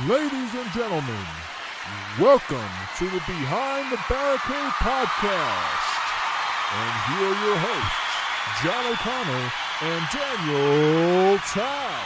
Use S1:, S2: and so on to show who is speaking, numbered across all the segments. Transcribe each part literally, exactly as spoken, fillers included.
S1: Ladies and gentlemen, welcome to the Behind the Barricade podcast. And here are your hosts, John O'Connor and Daniel Tao.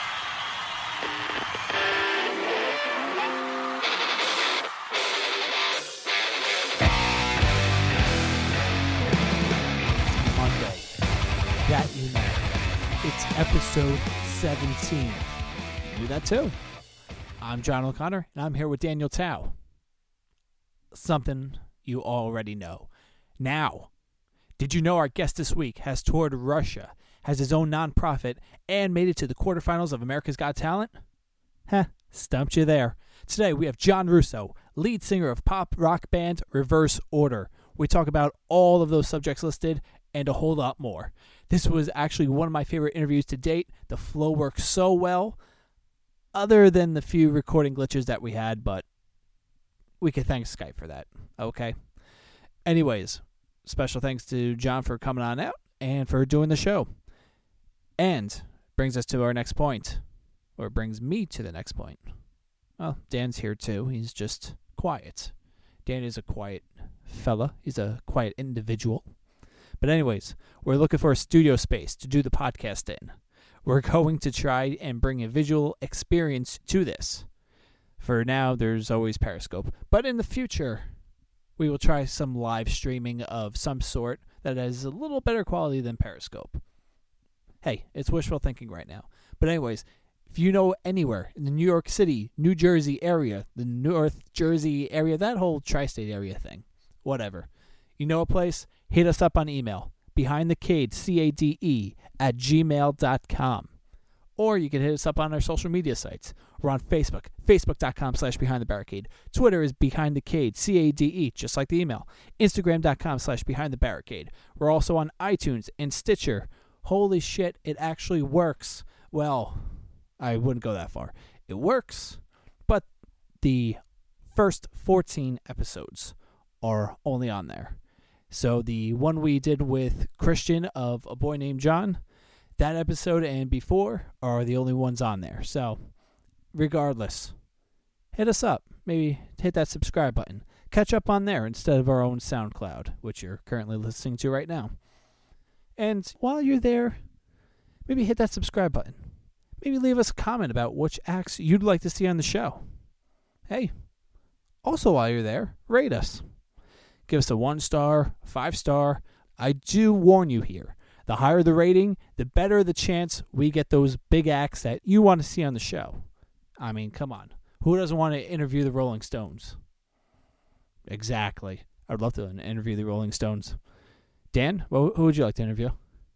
S2: Monday, that you know. It's episode seventeen. You knew that too. I'm John O'Connor, and I'm here with Daniel Tao. Something you already know. Now, did you know our guest this week has toured Russia, has his own nonprofit, and made it to the quarterfinals of America's Got Talent? Heh, stumped you there. Today we have John Russo, lead singer of pop rock band Reverse Order. We talk about all of those subjects listed and a whole lot more. This was actually one of my favorite interviews to date. The flow works so well, other than the few recording glitches that we had, but we could thank Skype for that, okay? Anyways, special thanks to John for coming on out and for doing the show. And brings us to our next point, or brings me to the next point. Well, Dan's here too. He's just quiet. Dan is a quiet fella. He's a quiet individual. But anyways, we're looking for a studio space to do the podcast in. We're going to try and bring a visual experience to this. For now, there's always Periscope. But in the future, we will try some live streaming of some sort that has a little better quality than Periscope. Hey, it's wishful thinking right now. But anyways, if you know anywhere in the New York City, New Jersey area, the North Jersey area, that whole tri-state area thing, whatever, you know a place, hit us up on email. BehindTheCade, C A D E, at gmail dot com. Or you can hit us up on our social media sites. We're on Facebook, facebook.com slash Behind the Barricade. Twitter is BehindTheCade, C A D E, just like the email. Instagram.com slash Behind the Barricade. We're also on iTunes and Stitcher. Holy shit, it actually works. Well, I wouldn't go that far. It works, but the first fourteen episodes are only on there. So the one we did with Christian of A Boy Named John, that episode and before are the only ones on there. So regardless, hit us up. Maybe hit that subscribe button. Catch up on there instead of our own SoundCloud, which you're currently listening to right now. And while you're there, maybe hit that subscribe button. Maybe leave us a comment about which acts you'd like to see on the show. Hey, also while you're there, rate us. Give us a one star, five star. I do warn you here. The higher the rating, the better the chance we get those big acts that you want to see on the show. I mean, come on. Who doesn't want to interview the Rolling Stones? Exactly. I'd love to interview the Rolling Stones. Dan, who would you like to interview?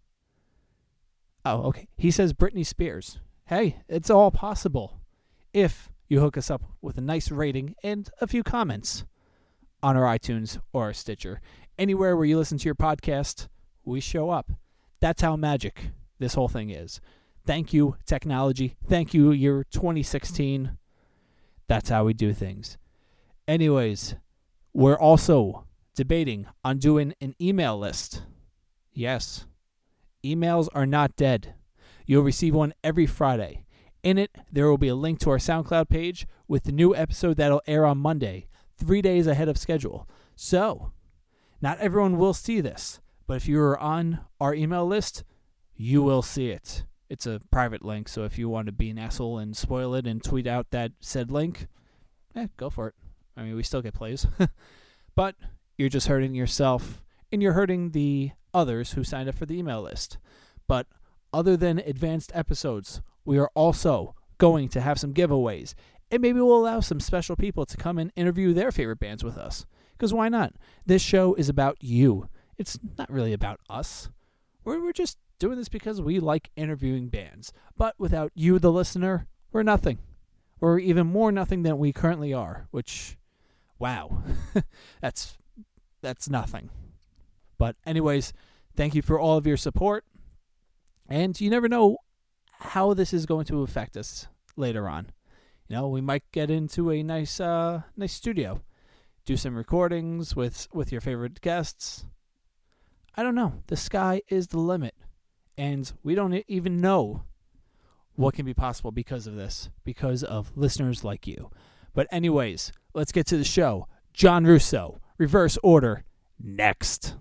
S2: Oh, okay. He says Britney Spears. Hey, it's all possible if you hook us up with a nice rating and a few comments on our iTunes or our Stitcher. Anywhere where you listen to your podcast, we show up. That's how magic this whole thing is. Thank you, technology. Thank you, year twenty sixteen. That's how we do things. Anyways, we're also debating on doing an email list. Yes, emails are not dead. You'll receive one every Friday. In it, there will be a link to our SoundCloud page with the new episode that'll air on Monday, three days ahead of schedule. So, not everyone will see this, but if you're on our email list, you will see it. It's a private link, so if you want to be an asshole and spoil it and tweet out that said link, eh, go for it. I mean, we still get plays. But you're just hurting yourself, and you're hurting the others who signed up for the email list. But other than advanced episodes, we are also going to have some giveaways. And maybe we'll allow some special people to come and interview their favorite bands with us. Because why not? This show is about you. It's not really about us. We're, we're just doing this because we like interviewing bands. But without you, the listener, we're nothing. We're even more nothing than we currently are. Which, wow. that's that's nothing. But anyways, thank you for all of your support. And you never know how this is going to affect us later on. You know, we might get into a nice uh, nice studio. Do some recordings with, with your favorite guests. I don't know. The sky is the limit. And we don't even know what can be possible because of this, because of listeners like you. But anyways, let's get to the show. John Russo, Reverse Order, next.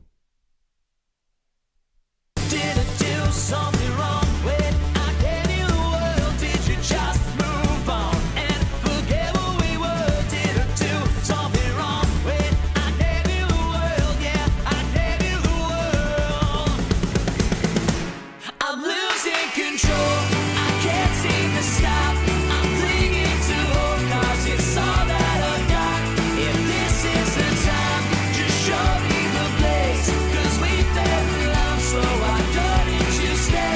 S3: Did I do something wrong when I gave you the world? Did you just move on and forget who we were? Did I do something wrong when I gave you the world? Yeah, I gave you the world. I'm losing control. I can't seem to stop. I'm clinging to hope 'cause it's all that I've got. If this is the time, just show me the place. 'Cause we fell in love, so I don't need you stay.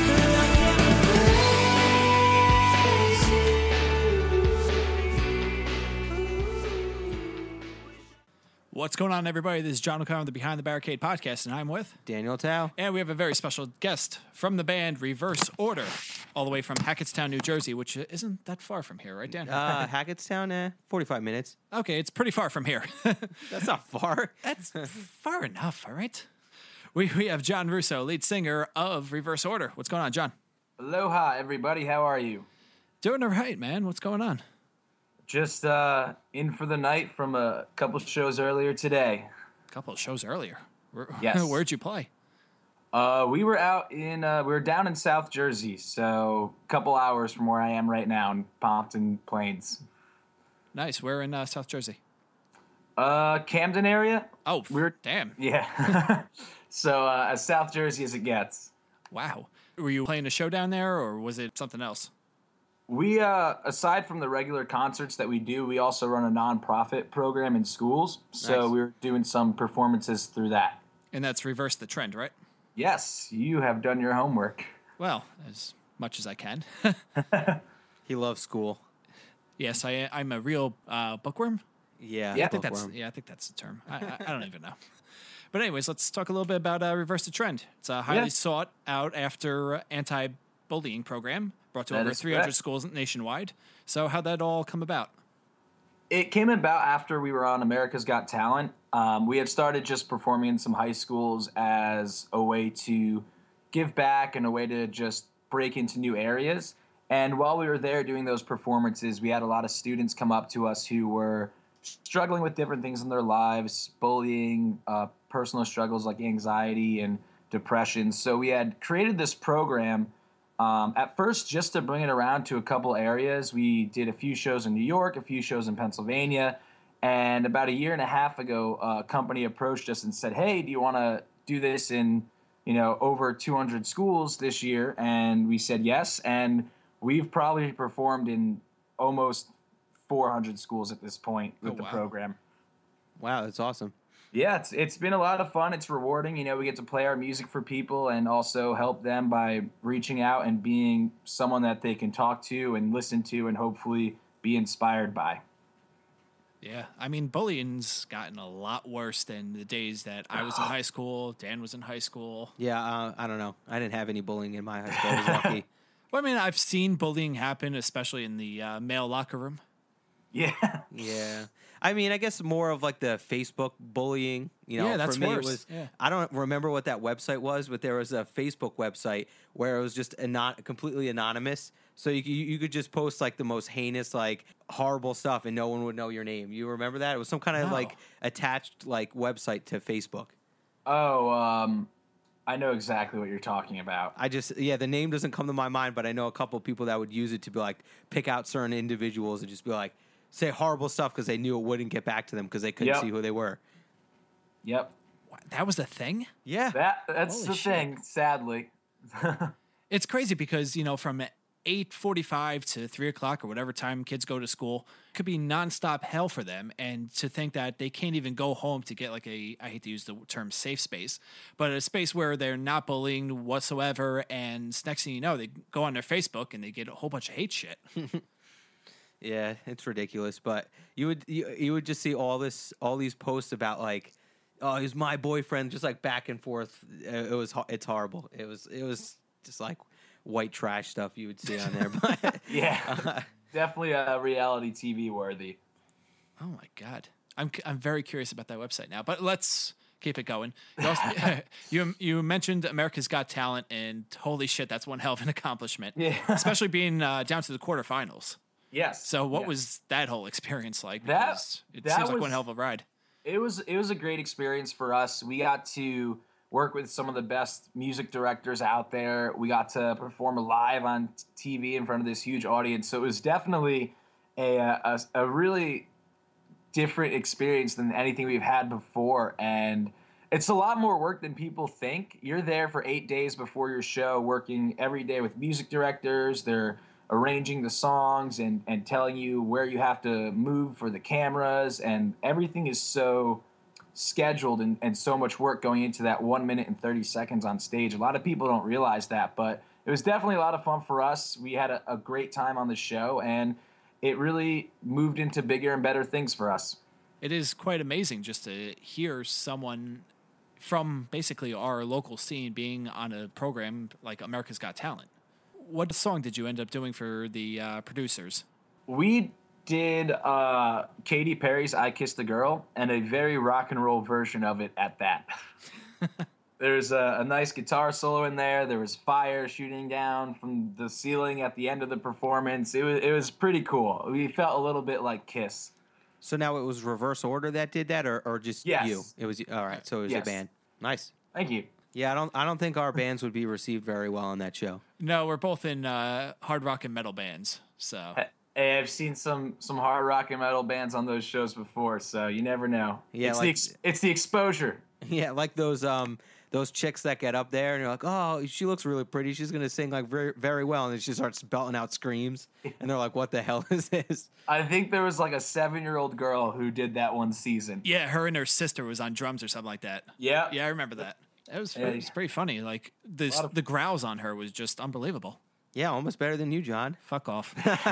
S2: What's going on, everybody? This is John O'Connor of the Behind the Barricade podcast, and I'm with...
S4: Daniel Tao.
S2: And we have a very special guest from the band Reverse Order, all the way from Hackettstown, New Jersey, which isn't that far from here, right, Dan?
S4: Uh, Hackettstown, eh, forty-five minutes.
S2: Okay, it's pretty far from here.
S4: That's not far.
S2: That's far enough, all right? We, we have John Russo, lead singer of Reverse Order. What's going on, John?
S5: Aloha, everybody. How are you?
S2: Doing all right, man. What's going on?
S5: Just uh, in for the night from a couple shows earlier today.
S2: A couple of shows earlier. Where,
S5: Yes.
S2: Where'd you play?
S5: Uh, we were out in, uh, we were down in South Jersey, so a couple hours from where I am right now in Pompton Plains.
S2: Nice. Where in uh, South Jersey?
S5: Uh, Camden area?
S2: Oh,
S5: We're-
S2: damn.
S5: Yeah. So uh, as South Jersey as it gets.
S2: Wow. Were you playing a show down there, or was it something else?
S5: We, uh, aside from the regular concerts that we do, we also run a nonprofit program in schools. So
S4: Nice.
S5: we were doing some performances through that.
S2: And that's Reverse the Trend, right?
S5: Yes, you have done your homework.
S2: Well, as much as I can.
S4: He loves school.
S2: Yes, I, I'm a real uh, bookworm.
S4: Yeah,
S5: Yeah.
S2: I think that's
S4: bookworm.
S2: yeah, I think that's the term. I, I, I don't even know. But anyways, let's talk a little bit about uh, Reverse the Trend. It's a highly
S5: Yeah.
S2: sought out after anti-bullying program brought to
S5: That
S2: over
S5: is
S2: three hundred
S5: correct.
S2: schools nationwide. So how'd that all come about?
S5: It came about after we were on America's Got Talent. Um, we had started just performing in some high schools as a way to give back and a way to just break into new areas. And while we were there doing those performances, we had a lot of students come up to us who were struggling with different things in their lives, bullying, uh, personal struggles like anxiety and depression. So we had created this program Um, at first, just to bring it around to a couple areas. We did a few shows in New York, a few shows in Pennsylvania, and about a year and a half ago, a company approached us and said, "Hey, do you want to do this in, you know, over two hundred schools this year?" And we said yes, and we've probably performed in almost four hundred schools at this point with
S2: Oh,
S5: the
S2: wow.
S5: program.
S4: Wow, that's awesome.
S5: Yeah, it's it's been a lot of fun. It's rewarding. You know, we get to play our music for people and also help them by reaching out and being someone that they can talk to and listen to and hopefully be inspired by.
S2: Yeah, I mean, bullying's gotten a lot worse than the days that I was in high school, Dan was in high school.
S4: Yeah, uh, I don't know. I didn't have any bullying in my high school. I was lucky.
S2: Well, I mean, I've seen bullying happen, especially in the uh, male locker room.
S5: Yeah.
S4: Yeah. I mean, I guess more of like the Facebook bullying, you know,
S2: Yeah, that's
S4: for me
S2: worse.
S4: it was,
S2: Yeah.
S4: I don't remember what that website was, but there was a Facebook website where it was just anon- completely anonymous. So you, you you could just post like the most heinous, like horrible stuff and no one would know your name. You remember that? It was some kind of
S2: No.
S4: like attached like website to Facebook.
S5: Oh, um, I know exactly what you're talking about.
S4: I just, yeah, the name doesn't come to my mind, but I know a couple of people that would use it to be like, pick out certain individuals and just be like, say horrible stuff because they knew it wouldn't get back to them because they couldn't
S5: Yep.
S4: see who they were.
S5: Yep.
S2: What, that was a thing?
S4: Yeah.
S5: That that's
S2: Holy
S5: the
S2: shit.
S5: thing, sadly.
S2: It's crazy because, you know, from eight forty-five to three o'clock or whatever time kids go to school could be nonstop hell for them. And to think that they can't even go home to get like a, I hate to use the term safe space, but a space where they're not bullying whatsoever. And next thing you know, they go on their Facebook and they get a whole bunch of hate shit.
S4: Yeah, it's ridiculous, but you would you, you would just see all this all these posts about like, oh, he's my boyfriend, just like back and forth. It was ho- it's horrible. It was it was just like white trash stuff you would see on there. But
S5: Yeah. Definitely uh, reality T V worthy.
S2: Oh my God. I'm, I'm very curious about that website now, but let's keep it going. You, also, you you mentioned America's Got Talent, and holy shit, that's one hell of an accomplishment.
S5: Yeah.
S2: Especially being uh, down to the quarterfinals.
S5: Yes.
S2: So what
S5: yes.
S2: was that whole experience like?
S5: That-
S2: Because it
S5: that
S2: seems like
S5: was-
S2: one hell of a ride.
S5: It was it was a great experience for us. We got to work with some of the best music directors out there. We got to perform live on T V in front of this huge audience. So it was definitely a a, a really different experience than anything we've had before. And it's a lot more work than people think. You're there for eight days before your show, working every day with music directors. They're arranging the songs and, and telling you where you have to move for the cameras, and everything is so scheduled and, and so much work going into that one minute and thirty seconds on stage. A lot of people don't realize that, but it was definitely a lot of fun for us. We had a, a great time on the show, and it really moved into bigger and better things for us.
S2: It is quite amazing just to hear someone from basically our local scene being on a program like America's Got Talent. What song did you end up doing for the uh, producers?
S5: We did uh, Katy Perry's I Kissed a Girl, and a very rock and roll version of it at that. There's a, a nice guitar solo in there. There was fire shooting down from the ceiling at the end of the performance. It was, it was pretty cool. We felt a little bit like Kiss.
S4: So now it was reverse order that did that, or, or just
S5: Yes.
S4: you? It was all right. So it was
S5: Yes.
S4: a band. Nice.
S5: Thank you.
S4: Yeah, I don't. I don't think our bands would be received very well on that show.
S2: No, we're both in uh, hard rock and metal bands. So
S5: Hey, I've seen some some hard rock and metal bands on those shows before, so you never know.
S4: Yeah,
S5: it's,
S4: like-
S5: the, ex- it's the exposure.
S4: Yeah, like those um those chicks that get up there and you're like, oh, she looks really pretty. She's gonna sing like very very well, and then she starts belting out screams, and they're like, what the hell is this?
S5: I think there was like a seven-year-old girl who did that one season.
S2: yeah, her and her sister was on drums or something like that.
S5: Yeah.
S2: Yeah, I remember that. It was,
S5: Yeah.
S2: it was pretty funny. Like the
S5: lot of-
S2: the growls on her was just unbelievable.
S4: Yeah, almost better than you, John.
S2: Fuck off.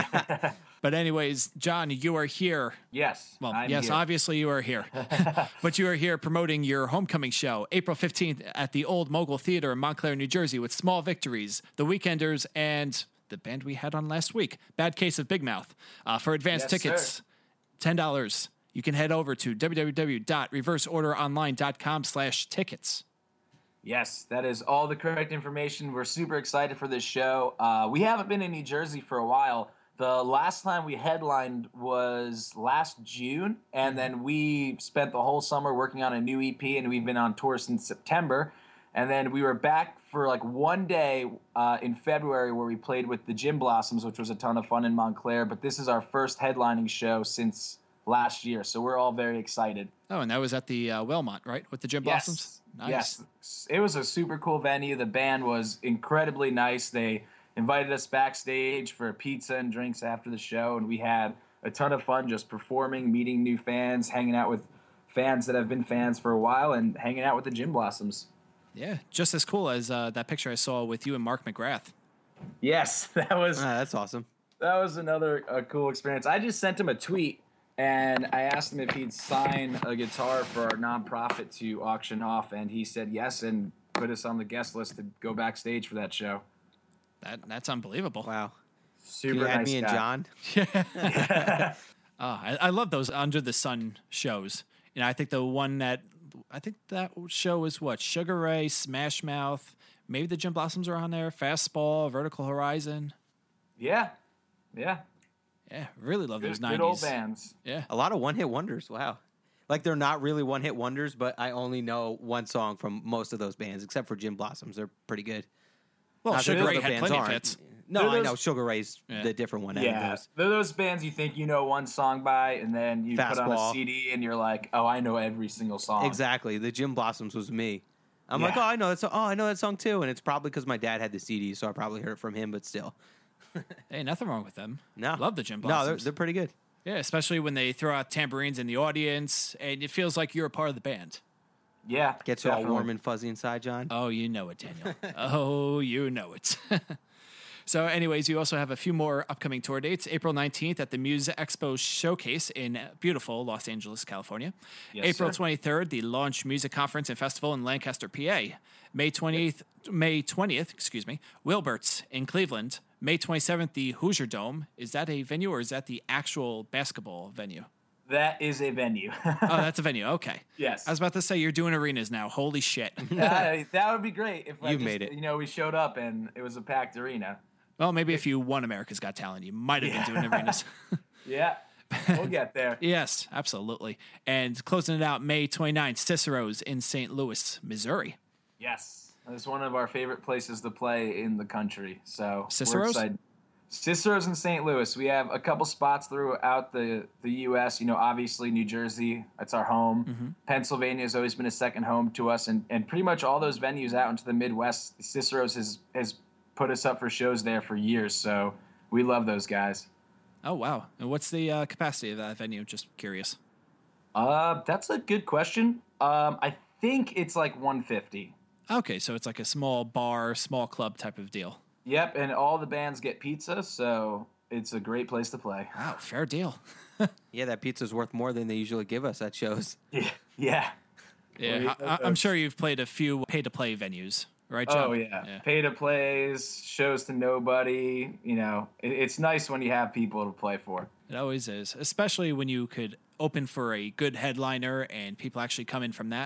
S2: But anyways, John, you are here.
S5: Yes.
S2: Well,
S5: I'm
S2: yes,
S5: here.
S2: obviously you are here. But you are here promoting your homecoming show, April fifteenth at the Old Mogul Theater in Montclair, New Jersey, with Small Victories, The Weekenders, and the band we had on last week, Bad Case of Big Mouth. Uh, for advanced
S5: Yes,
S2: tickets,
S5: sir.
S2: ten dollars. You can head over to w w w dot reverse order online dot com slash tickets.
S5: Yes, that is all the correct information. We're super excited for this show. Uh, we haven't been in New Jersey for a while. The last time we headlined was last June, and then we spent the whole summer working on a new E P, and we've been on tour since September. And then we were back for like one day uh, in February where we played with the Gin Blossoms, which was a ton of fun in Montclair. But this is our first headlining show since last year, so we're all very excited.
S2: Oh, and that was at the uh, Wellmont, right? With the Gin Blossoms? Nice.
S5: Yes. It was a super cool venue. The band was incredibly nice. They invited us backstage for pizza and drinks after the show, and we had a ton of fun just performing, meeting new fans, hanging out with fans that have been fans for a while, and hanging out with the Gin Blossoms.
S2: Yeah, just as cool as uh, that picture I saw with you and Mark McGrath.
S5: Yes, that was
S4: Ah, that's awesome.
S5: that was another uh, cool experience. I just sent him a tweet, and I asked him if he'd sign a guitar for our nonprofit to auction off, and he said yes and put us on the guest list to go backstage for that show.
S2: That That's unbelievable.
S4: Wow.
S5: Super
S4: Can you add
S5: nice
S4: me and
S5: guy.
S4: John?
S2: Oh, I, I love those Under the Sun shows. You know, I think the one that I think that show was what Sugar Ray, Smash Mouth, maybe the Gin Blossoms are on there. Fastball, Vertical Horizon.
S5: Yeah, yeah.
S2: Yeah, really love those
S5: Good,
S2: nineties.
S5: good old bands.
S2: Yeah,
S4: A lot of one hit wonders. Wow. Like they're not really one hit wonders, but I only know one song from most of those bands, except for Gin Blossoms. They're pretty good.
S2: well,
S4: Not that
S2: Sugar
S4: the
S2: Ray
S4: other
S2: had
S4: bands
S2: plenty of
S4: aren't.
S2: hits.
S4: No,
S5: They're
S4: I
S5: those-
S4: know Sugar Ray's
S2: Yeah.
S4: the different one. out of
S5: Yeah,
S4: those.
S5: they're those bands you think you know one song by, and then you put on
S4: Fastball.
S5: a C D, and you're like, "Oh, I know every single song."
S4: Exactly. The Gin Blossoms was me. I'm like,
S5: Yeah.
S4: oh, I know that song. Oh, I know that song too. And it's probably because my dad had the C D, so I probably heard it from him. But still,
S2: Hey, nothing wrong with them.
S4: no,
S2: Love the Gin
S4: No, they're,
S2: Blossoms.
S4: they're pretty good.
S2: Yeah, especially when they throw out tambourines in the audience, and it feels like you're a part of the band.
S5: Yeah,
S4: Gets you all
S5: definitely.
S4: warm and fuzzy inside, John.
S2: Oh, you know it, Daniel. Oh, you know it. So, anyways, you also have a few more upcoming tour dates. April nineteenth at the Muse Expo Showcase in beautiful Los Angeles, California.
S5: Yes,
S2: April
S5: sir.
S2: twenty-third, the Launch Music Conference and Festival in Lancaster, P A. May twentieth, May twentieth, excuse me, Wilbert's in Cleveland. May twenty-seventh, the Hoosier Dome. Is that a venue or is that the actual basketball venue?
S5: That is a venue.
S2: Oh, that's a venue. Okay.
S5: Yes.
S2: I was about to say you're doing arenas now. Holy shit.
S5: Uh, that would be great if I
S4: You
S5: just,
S4: made it.
S5: You know, we showed up and it was a packed arena.
S2: Well, maybe if you won America's Got Talent, you might have been doing arenas.
S5: Yeah, we'll get there.
S2: Yes, absolutely. And closing it out, May twenty-ninth, Cicero's in Saint Louis, Missouri.
S5: Yes, it's one of our favorite places to play in the country. So
S2: Cicero's?
S5: we're excited. Cicero's in Saint Louis. We have a couple spots throughout the, the U S. You know, obviously New Jersey, that's our home.
S2: Mm-hmm.
S5: Pennsylvania has always been a second home to us, and, and pretty much all those venues out into the Midwest, Cicero's has has put us up for shows there for years. So we love those guys.
S2: Oh, wow. And what's the uh, capacity of that venue? Just curious.
S5: Uh, that's a good question. Um, I think it's like one fifty.
S2: Okay, so it's like a small bar, small club type of deal.
S5: Yep, and all the bands get pizza, so it's a great place to play.
S2: Wow, fair deal.
S4: Yeah, that pizza's worth more than they usually give us at shows.
S5: Yeah, yeah.
S2: Yeah, I, I'm sure you've played a few pay-to-play venues, right, John?
S5: Oh yeah. Pay to plays, shows to nobody. You know, it, it's nice when you have people to play for.
S2: It always is, especially when you could open for a good headliner and people actually come in from that.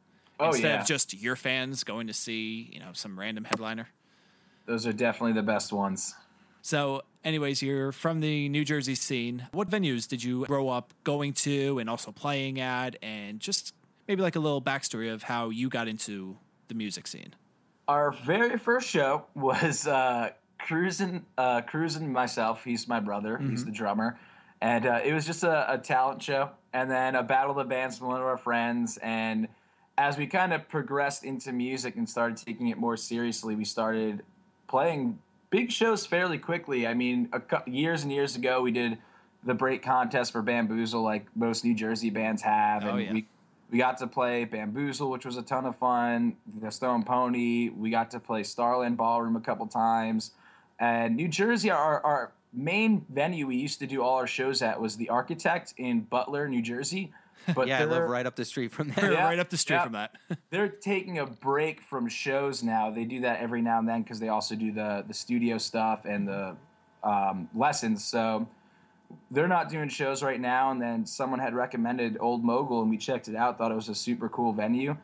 S5: Oh
S2: Instead
S5: yeah,
S2: of just your fans going to see, you know, some random headliner.
S5: those are definitely the best ones.
S2: So, anyways, you're from the New Jersey scene. What venues did you grow up going to and also playing at? And just maybe like a little backstory of how you got into the music scene.
S5: Our very first show was uh, Cruising, uh, Cruising myself. He's my brother. He's the drummer. And uh, it was just a, a talent show. And then a battle of the bands from one of our friends. And as we kind of progressed into music and started taking it more seriously, we started playing big shows fairly quickly. I mean, a couple, years and years ago, we did the break contest for Bamboozle, like most New Jersey bands have.
S2: Oh,
S5: And
S2: yeah.
S5: we We got to play Bamboozle, which was a ton of fun. The Stone Pony. We got to play Starland Ballroom a couple times. And New Jersey, our, our main venue we used to do all our shows at was the Architect in Butler, New Jersey. But
S4: Yeah, I
S5: they're,
S4: live right up the street from
S2: We're
S4: there.
S5: Yeah,
S2: right up the street
S5: yeah.
S2: from that.
S5: they're taking a break from shows now. They do that every now and then because they also do the, the studio stuff and the um, lessons. So they're not doing shows right now, and then someone had recommended Old Mogul, and we checked it out, thought it was a super cool venue,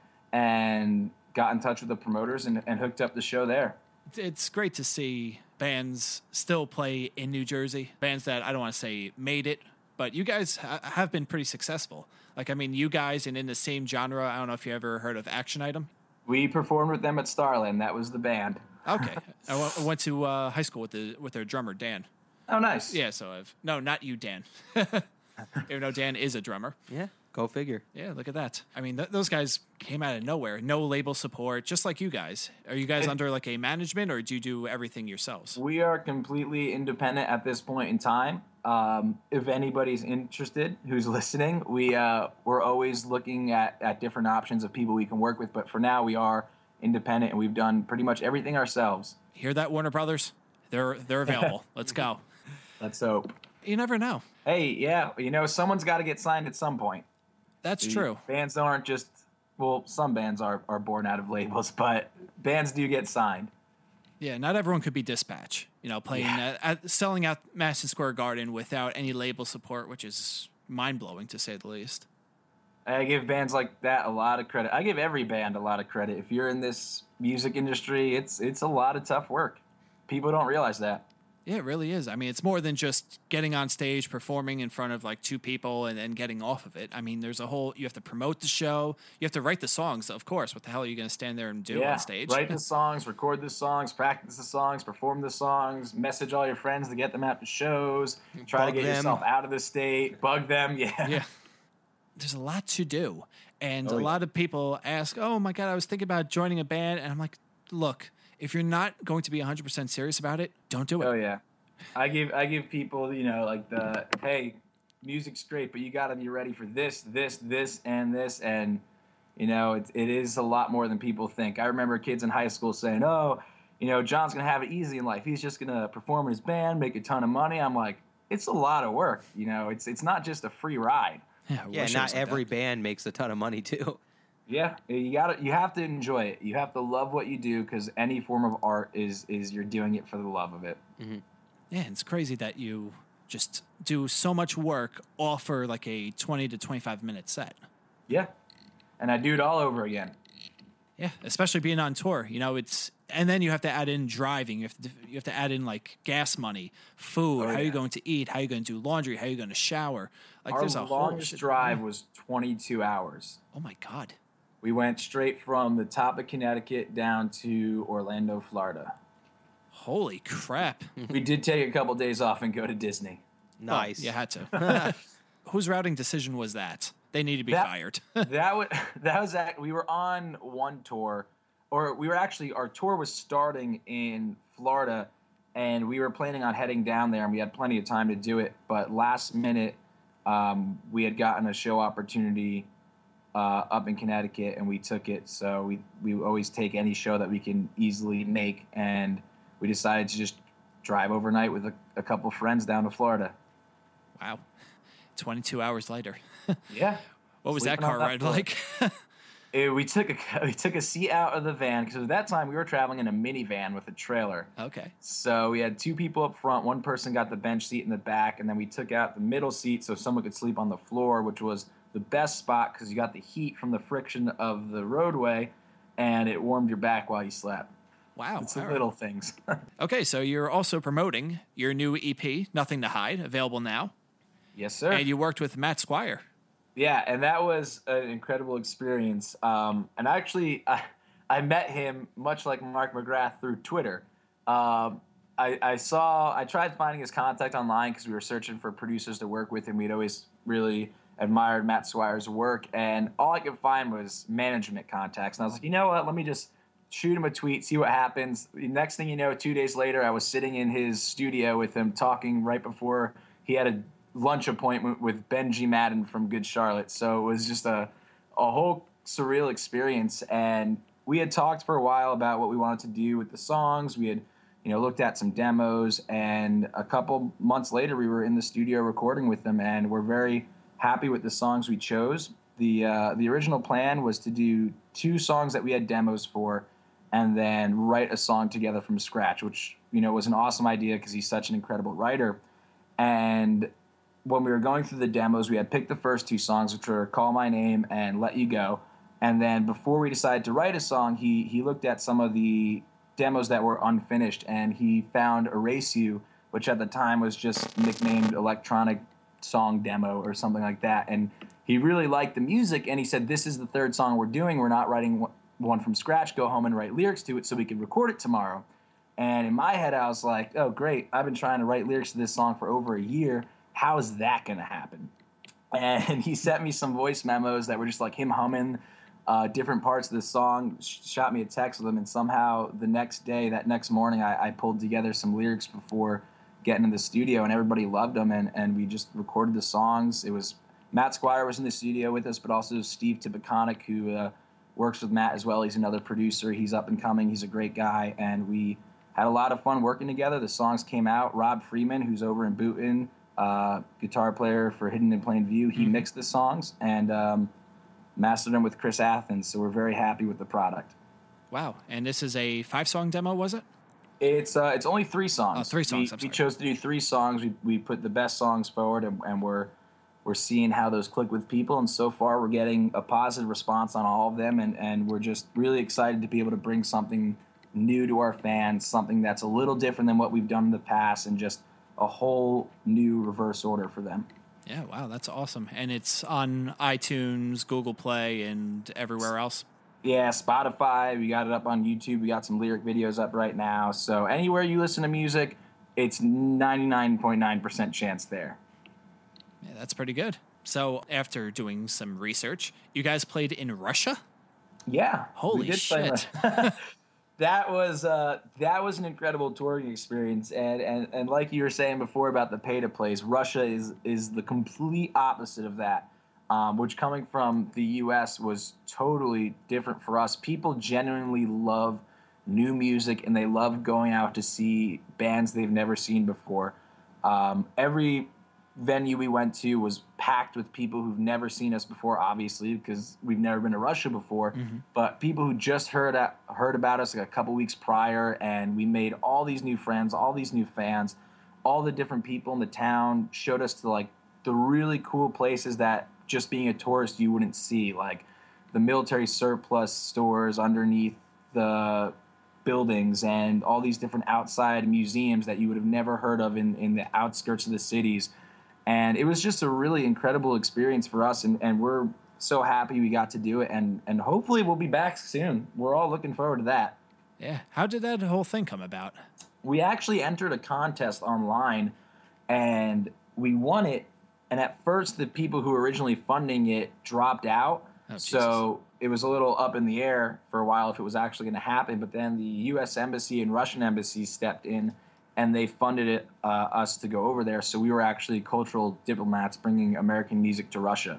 S5: and got in touch with the promoters and, and hooked up the show there.
S2: It's great to see bands still play in New Jersey. Bands that I don't want to say made it, but you guys ha- have been pretty successful. Like, I mean, you guys and in the same genre, I don't know if you ever heard of Action Item.
S5: We performed with them at Starland. That was the band.
S2: Okay. I w- I went to uh, high school with the with their drummer, Dan.
S5: Oh, nice.
S2: Yeah, so I've... No, not you, Dan. Even though Dan is a drummer.
S4: Yeah, go figure.
S2: Yeah, look at that. I mean, th- those guys came out of nowhere. No label support, just like you guys. Are you guys under, like, a management, or do you do everything yourselves?
S5: We are completely independent at this point in time. Um, if anybody's interested who's listening, we, uh, we're always looking at, at different options of people we can work with. But for now, we are independent, and we've done pretty much everything ourselves.
S2: Hear that, Warner Brothers? They're they're available. Let's go.
S5: Let's hope.
S2: You never know.
S5: Hey, yeah, you know, someone's got to get signed at some point.
S2: That's true.
S5: Bands aren't just, well, some bands are, are born out of labels, but bands do get signed.
S2: Yeah, not everyone could be Dispatch. You know, playing
S5: Yeah.
S2: at, at selling out Madison Square Garden without any label support, which is mind blowing to say the least.
S5: I give bands like that a lot of credit. I give every band a lot of credit. If you're in this music industry, it's it's a lot of tough work. People don't realize that.
S2: Yeah, it really is. I mean, it's more than just getting on stage, performing in front of like two people, and then getting off of it. I mean, there's a whole. You have to promote the show. You have to write the songs, of course. What the hell are you going to stand there and do
S5: yeah,
S2: on stage?
S5: write the songs, record the songs, practice the songs, perform the songs, message all your friends to get them out to shows, try
S4: Bug
S5: to get
S4: them.
S5: yourself out of the state, bug them. Yeah.
S2: Yeah. There's a lot to do. And
S5: Oh,
S2: a
S5: yeah.
S2: lot of people ask, oh my God, I was thinking about joining a band. And I'm like, look, if you're not going to be one hundred percent serious about it, don't do it.
S5: Oh yeah, I give I give people, you know, like the, hey, music's great, but you got to be ready for this, this, this, and this, and you know, it it is a lot more than people think. I remember kids in high school saying, oh, you know, John's gonna have it easy in life. He's just gonna perform in his band, make a ton of money. I'm like, it's a lot of work. You know, it's it's not just a free ride.
S2: Yeah, I
S4: Yeah,
S2: wish it
S4: not
S2: was like
S4: every
S2: that.
S4: band makes a ton of money too.
S5: Yeah, you got to you have to enjoy it. You have to love what you do because any form of art is is you're doing it for the love of it.
S2: Yeah, it's crazy that you just do so much work all for like a twenty to twenty-five minute set.
S5: Yeah. And I do it all over again.
S2: Yeah, especially being on tour, you know, it's, and then you have to add in driving. You have to, you have to add in like gas money, food,
S5: Oh,
S2: how are you
S5: yeah.
S2: going to eat, how are you going to do laundry, how are you going to shower. Like
S5: Our
S2: there's a whole
S5: longest
S2: shit-
S5: drive was twenty-two hours.
S2: Oh my God.
S5: We went straight from the top of Connecticut down to Orlando, Florida.
S2: Holy crap.
S5: We did take a couple days off and go to Disney.
S4: Nice.
S2: Well, you had to. Whose routing decision was that? They need to be
S5: That-
S2: fired.
S5: that was that was at, we were on one tour, or we were actually our tour was starting in Florida, and we were planning on heading down there, and we had plenty of time to do it. But last minute, um, we had gotten a show opportunity uh, up in Connecticut, and we took it. So we we always take any show that we can easily make, and we decided to just drive overnight with a, a couple friends down to Florida.
S2: Wow. twenty-two hours later.
S5: Yeah.
S2: What was that
S5: Sleeping on
S2: car
S5: that
S2: ride
S5: floor.
S2: like?
S5: Eh, we took a we took a seat out of the van because at that time we were traveling in a minivan with a trailer.
S2: Okay.
S5: So we had two people up front. One person got the bench seat in the back, and then we took out the middle seat so someone could sleep on the floor, which was the best spot because you got the heat from the friction of the roadway, and it warmed your back while you slept.
S2: Wow.
S5: It's the
S2: all right.
S5: little things.
S2: Okay, so you're also promoting your new E P, Nothing to Hide, available now.
S5: Yes, sir.
S2: And you worked with Matt Squire.
S5: Yeah, and that was an incredible experience. Um, and actually, I, I met him much like Mark McGrath through Twitter. Um, I, I saw, I tried finding his contact online because we were searching for producers to work with, and we'd always really admired Matt Squire's work. And all I could find was management contacts. And I was like, you know what? Let me just shoot him a tweet, see what happens. The next thing you know, two days later, I was sitting in his studio with him talking right before he had a lunch appointment with Benji Madden from Good Charlotte. So it was just a a whole surreal experience. And we had talked for a while about what we wanted to do with the songs. We had, you know, looked at some demos, and a couple months later we were in the studio recording with them, and we're very happy with the songs we chose. The uh, the original plan was to do two songs that we had demos for, and then write a song together from scratch, which, you know, was an awesome idea because he's such an incredible writer. And when we were going through the demos, we had picked the first two songs, which were Call My Name and Let You Go. And then before we decided to write a song, he he looked at some of the demos that were unfinished, and he found Erase You, which at the time was just nicknamed Electronic Song Demo or something like that. And he really liked the music, and he said, this is the third song we're doing. We're not writing one from scratch. Go home and write lyrics to it so we can record it tomorrow. And in my head, I was like, oh, great. I've been trying to write lyrics to this song for over a year. How is that going to happen? And he sent me some voice memos that were just like him humming uh, different parts of the song, sh- shot me a text with them, and somehow the next day, that next morning, I, I pulled together some lyrics before getting in the studio, and everybody loved them, and, and we just recorded the songs. It was Matt Squire was in the studio with us, but also Steve Tibiconic, who uh, works with Matt as well. He's another producer. He's up and coming. He's a great guy, and we had a lot of fun working together. The songs came out. Rob Freeman, who's over in Booton, uh, guitar player for Hidden in Plain View, he mm-hmm. mixed the songs and um, mastered them with Chris Athens. So we're very happy with the product.
S2: Wow. And this is a five-song demo, was it?
S5: It's uh, it's only three songs.
S2: Oh, three songs.
S5: We,
S2: I'm
S5: we
S2: sorry.
S5: chose to do three songs. We we put the best songs forward, and, and we're we're seeing how those click with people. And so far, we're getting a positive response on all of them, and, and we're just really excited to be able to bring something new to our fans, something that's a little different than what we've done in the past, and just a whole new reverse order for them.
S2: Yeah, wow, that's awesome. And it's on iTunes, Google Play, and everywhere else?
S5: Yeah, Spotify. We got it up on YouTube. We got some lyric videos up right now. So anywhere you listen to music, it's ninety-nine point nine percent chance there.
S2: Yeah, that's pretty good. So after doing some research, you guys played in Russia?
S5: Yeah.
S2: Holy
S5: we did play
S2: shit.
S5: Russia. That was uh, that was an incredible touring experience, and, and, and like you were saying before about the pay to plays, Russia is is the complete opposite of that, um, which coming from the U S was totally different for us. People genuinely love new music, and they love going out to see bands they've never seen before. Um, every venue we went to was packed with people who've never seen us before, obviously, because we've never been to Russia before, mm-hmm. but people who just heard at, heard about us like a couple weeks prior, and we made all these new friends, all these new fans, all the different people in the town, showed us to like the really cool places that just being a tourist you wouldn't see, like the military surplus stores underneath the buildings and all these different outside museums that you would have never heard of in, in the outskirts of the cities. And it was just a really incredible experience for us, and, and we're so happy we got to do it, and, and hopefully we'll be back soon. We're all looking forward to that.
S2: Yeah. How did that whole thing come about?
S5: We actually entered a contest online, and we won it. And at first, the people who were originally funding it dropped out.
S2: Oh,
S5: so it was a little up in the air for a while if it was actually going to happen. But then the U S Embassy and Russian Embassy stepped in, and they funded it uh, us to go over there. So we were actually cultural diplomats bringing American music to Russia.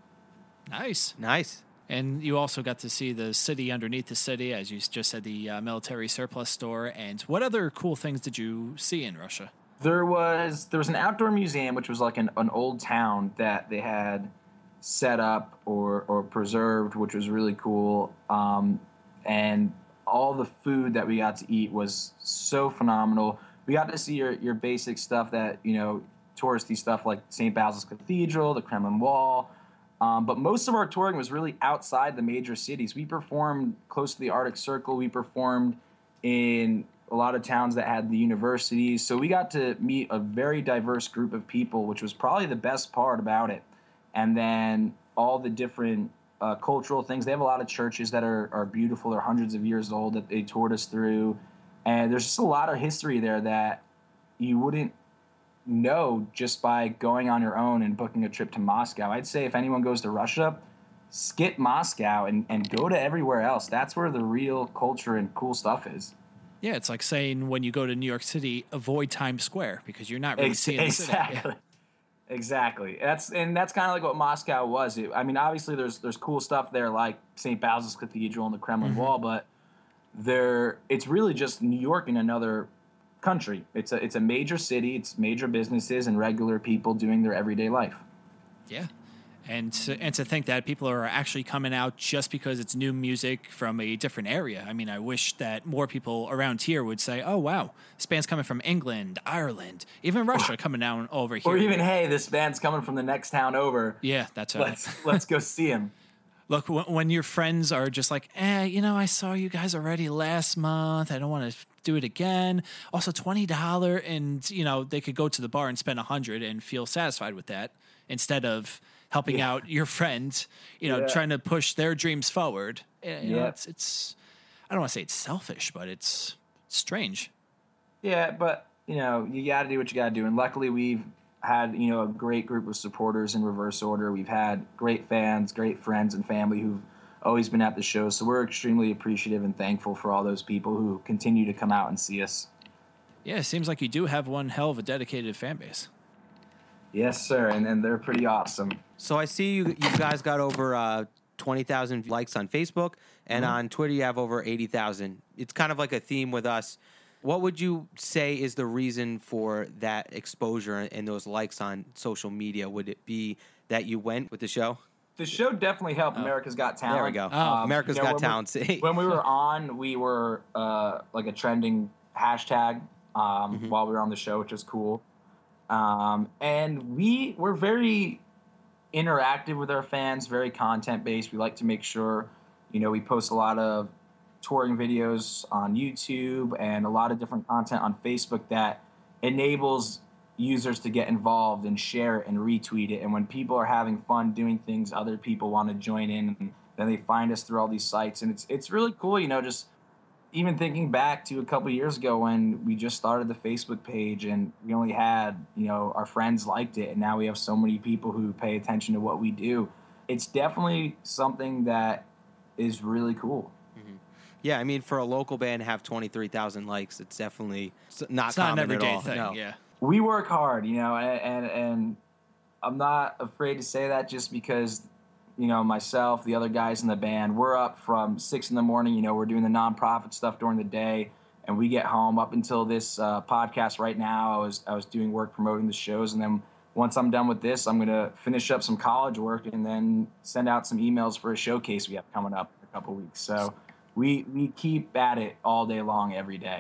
S2: Nice.
S4: Nice.
S2: And you also got to see the city underneath the city, as you just said, the uh, military surplus store. And what other cool things did you see in Russia?
S5: There was there was an outdoor museum, which was like an, an old town that they had set up or, or preserved, which was really cool. Um, and all the food that we got to eat was so phenomenal. We got to see your, your basic stuff that, you know, touristy stuff like Saint Basil's Cathedral, the Kremlin Wall. Um, but most of our touring was really outside the major cities. We performed close to the Arctic Circle. We performed in a lot of towns that had the universities. So we got to meet a very diverse group of people, which was probably the best part about it. And then all the different uh, cultural things. They have a lot of churches that are, are beautiful. They're hundreds of years old that they toured us through. And there's just a lot of history there that you wouldn't know just by going on your own and booking a trip to Moscow. I'd say if anyone goes to Russia, skip Moscow and, and go to everywhere else. That's where the real culture and cool stuff is.
S2: Yeah, it's like saying when you go to New York City, avoid Times Square because you're not really
S5: Ex-
S2: seeing the
S5: exactly.
S2: city. Yeah.
S5: Exactly. That's and that's kind of like what Moscow was. It, I mean, obviously there's there's cool stuff there like Saint Basil's Cathedral and the Kremlin
S2: Mm-hmm.
S5: Wall, but there it's really just New York in another country. It's a it's a major city. It's major businesses and regular people doing their everyday life.
S2: Yeah. And to, and to think that people are actually coming out just because it's new music from a different area. I mean, I wish that more people around here would say, oh, wow, this band's coming from England, Ireland, even Russia coming down over here.
S5: Or even, hey, this band's coming from the next town over.
S2: Yeah, that's right.
S5: Let's let's go see him.
S2: Look, w- when your friends are just like, eh, you know, I saw you guys already last month. I don't want to do it again. Also, twenty dollars, and, you know, they could go to the bar and spend one hundred dollars and feel satisfied with that instead of helping
S5: Yeah.
S2: out your friend, you know,
S5: Yeah.
S2: trying to push their dreams forward. Eh, You know,
S5: Yeah.
S2: it's, it's, I don't want to say it's selfish, but it's strange.
S5: Yeah, but you know, you got to do what you got to do. And luckily, we've had you know a great group of supporters in reverse order. We've had great fans, great friends, and family who've always been at the show. So we're extremely appreciative and thankful for all those people who continue to come out and see us.
S2: Yeah, it seems like you do have one hell of a dedicated fan base.
S5: Yes, sir, and, and they're pretty awesome.
S4: So I see you you guys got over uh, twenty thousand likes on Facebook, and on Twitter you have over eighty thousand. It's kind of like a theme with us. What would you say is the reason for that exposure and those likes on social media? Would it be that you went with the show?
S5: The show definitely helped America's Got Talent.
S4: There we go.
S2: Oh,
S4: America's
S5: you know,
S4: Got
S5: when we-
S4: Talent. See?
S5: When we were on, we were uh, like a trending hashtag um, while we were on the show, which was cool. Um, and we were very interactive with our fans, very content based. We like to make sure, you know, we post a lot of touring videos on YouTube and a lot of different content on Facebook that enables users to get involved and share it and retweet it. And when people are having fun doing things, other people want to join in, and then they find us through all these sites. And it's it's really cool, you know, just even thinking back to a couple of years ago when we just started the Facebook page and we only had, you know, our friends liked it, and now we have so many people who pay attention to what we do. It's definitely something that is really cool.
S4: Yeah, I mean, for a local band to have twenty-three thousand likes, it's definitely s- not
S2: It's not an
S4: common at
S2: everyday
S4: all.
S2: thing,
S4: No.
S2: yeah.
S5: We work hard, you know, and, and and I'm not afraid to say that just because, you know, myself, the other guys in the band, we're up from six in the morning. You know, we're doing the nonprofit stuff during the day, and we get home up until this uh, podcast right now. I was I was doing work promoting the shows, and then once I'm done with this, I'm gonna finish up some college work and then send out some emails for a showcase we have coming up in a couple weeks. So we we keep at it all day long, every day.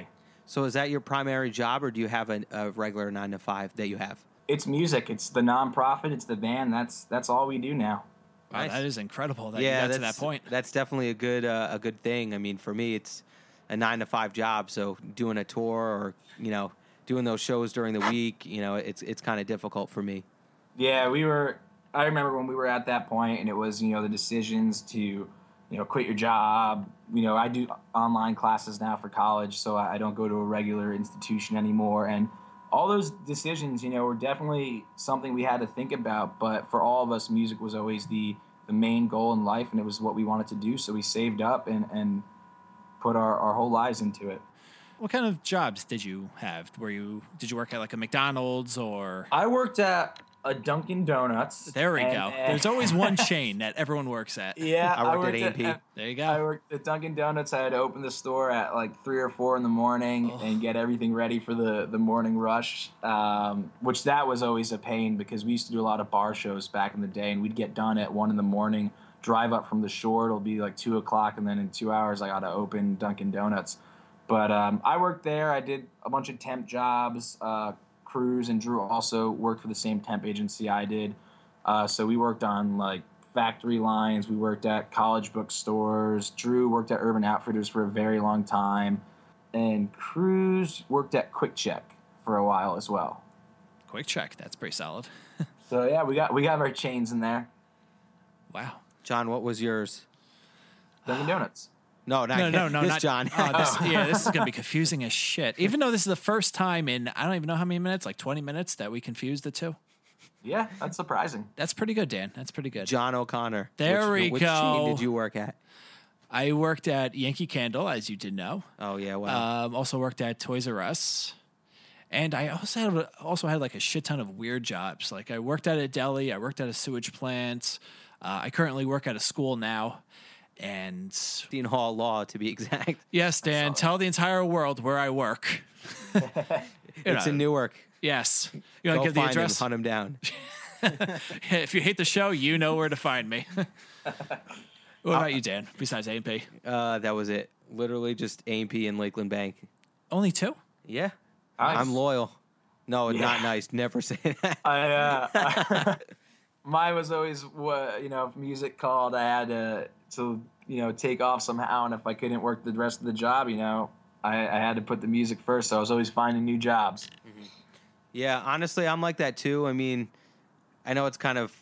S4: So is that your primary job, or do you have a, a regular nine to five that you have?
S5: It's music. It's the nonprofit. It's the band. That's that's all we do now.
S2: Wow,
S4: Nice.
S2: that is incredible that
S4: yeah,
S2: you got to
S4: that's,
S2: that point.
S4: That's definitely a good uh, a good thing. I mean, for me, it's a nine to five job. So doing a tour, or you know, doing those shows during the week, you know, it's it's kind of difficult for me.
S5: Yeah, we were. I remember when we were at that point, and it was, you know, the decisions to, you know, quit your job. You know, I do online classes now for college, so I don't go to a regular institution anymore. And all those decisions, you know, were definitely something we had to think about. But for all of us, music was always the the main goal in life, and it was what we wanted to do. So we saved up and and put our, our whole lives into it.
S2: What kind of jobs did you have? Were you did you work at like a McDonald's or?
S5: I worked at a Dunkin' Donuts.
S2: There we
S5: and,
S2: go.
S5: uh,
S2: There's always one chain that everyone works at.
S5: Yeah,
S4: I worked at A and P.
S2: There you
S5: I
S2: go.
S5: worked at Dunkin' Donuts. I had to open the store at like three or four in the morning
S2: Oh.
S5: and get everything ready for the, the morning rush, um, which that was always a pain because we used to do a lot of bar shows back in the day, and we'd get done at one in the morning, drive up from the shore. It'll be like two o'clock, and then in two hours I got to open Dunkin' Donuts. But um, I worked there. I did a bunch of temp jobs. Uh, Cruz and Drew also worked for the same temp agency I did. Uh, so we worked on like factory lines. We worked at college bookstores. Drew worked at Urban Outfitters for a very long time. And Cruz worked at Quick Check for a while as well.
S2: Quick Check. That's pretty solid.
S5: So yeah, we got we got our chains in there.
S2: Wow.
S4: John, what was yours?
S5: Dunkin' Donuts.
S4: No, not
S2: No, no, no,
S4: this
S2: not
S4: John.
S2: Oh, this, yeah, this is gonna be confusing as shit. Even though this is the first time in I don't even know how many minutes, like twenty minutes, that we confused the two.
S5: Yeah, that's surprising.
S2: That's pretty good, Dan. That's pretty good.
S4: John O'Connor.
S2: There
S4: which,
S2: we
S4: which
S2: go.
S4: chain did you work at?
S2: I worked at Yankee Candle, as you did know.
S4: Oh yeah, wow.
S2: Um, also worked at Toys R Us, and I also had also had like a shit ton of weird jobs. Like I worked at a deli, I worked at a sewage plant. Uh, I currently work at a school now, and
S4: Dean Hall Law, to be exact.
S2: yes, Dan, tell the entire world where I work. You
S4: It's
S2: know,
S4: in Newark.
S2: Yes, you want
S4: Go
S2: to give the
S4: find
S2: address?
S4: him, hunt him down.
S2: If you hate the show, you know where to find me. What about you, Dan? Besides A and P,
S4: Uh, that was it. Literally just A and P and Lakeland Bank.
S2: only two.
S4: Yeah,
S5: Nice.
S4: I'm loyal. No,
S5: Yeah.
S4: not nice. Never say that.
S5: I, uh, mine was always what, you know, if music called, I had to, to, you know, take off somehow. And if I couldn't work the rest of the job, you know, I, I had to put the music first. So I was always finding new jobs.
S4: Yeah, honestly, I'm like that too. I mean, I know it's kind of,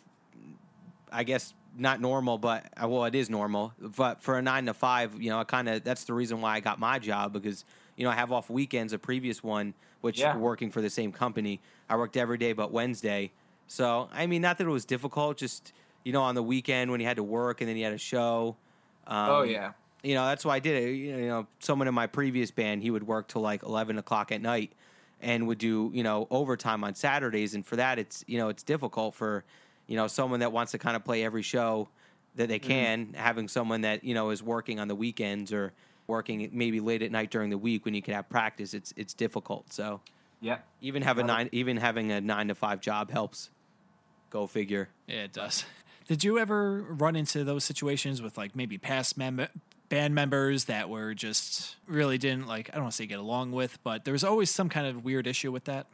S4: I guess, not normal, but uh, well, it is normal. But for a nine to five, you know, I kind of that's the reason why I got my job because you know I have off weekends. A previous one, which
S5: Yeah.
S4: working for the same company, I worked every day but Wednesday. So I mean, not that it was difficult, just you know, on the weekend when you had to work and then you had a show. Um,
S5: Oh, yeah.
S4: You know, that's why I did it. You know, someone in my previous band, he would work till like eleven o'clock at night and would do, you know, overtime on Saturdays. And for that, it's, you know, it's difficult for, you know, someone that wants to kind of play every show that they can, mm-hmm. having someone that, you know, is working on the weekends or working maybe late at night during the week when you can have practice. It's, it's difficult. So
S5: Yep.
S4: even have a nine, even having a nine to five job helps. Go figure.
S2: Yeah, it does. Did you ever run into those situations with like maybe past mem- band members that were just really didn't like, I don't want to say get along with, but there was always some kind of weird issue with that?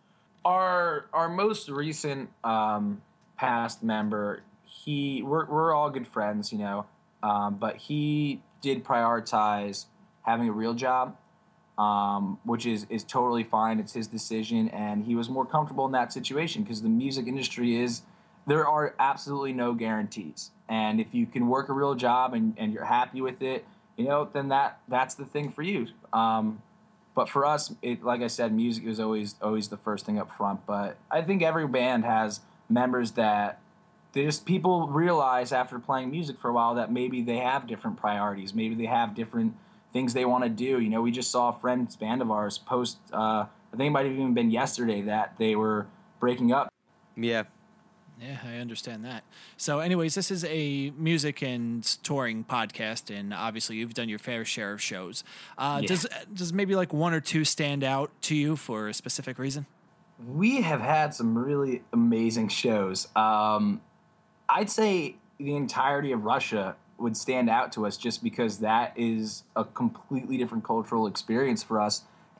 S5: Our our most recent um, past member, he we're we're all good friends, you know, um, but he did prioritize having a real job, um, which is is totally fine. It's his decision, and he was more comfortable in that situation because the music industry is there are absolutely no guarantees, and if you can work a real job and, and you're happy with it, you know, then that that's the thing for you. Um, But for us, it, like I said, music is always always the first thing up front. But I think every band has members that they just people realize after playing music for a while that maybe they have different priorities. Maybe they have different things they want to do. You know, we just saw a friend's band of ours post, uh, I think it might have even been yesterday, that they were breaking up.
S4: Yeah.
S2: Yeah, I understand that. So anyways, this is a music and touring podcast, and obviously you've done your fair share of shows. Uh,
S5: Yeah.
S2: Does does maybe like one or two stand out to you for a specific reason?
S5: We have had some really amazing shows. Um, I'd say the entirety of Russia would stand out to us just because that is a completely different cultural experience for us.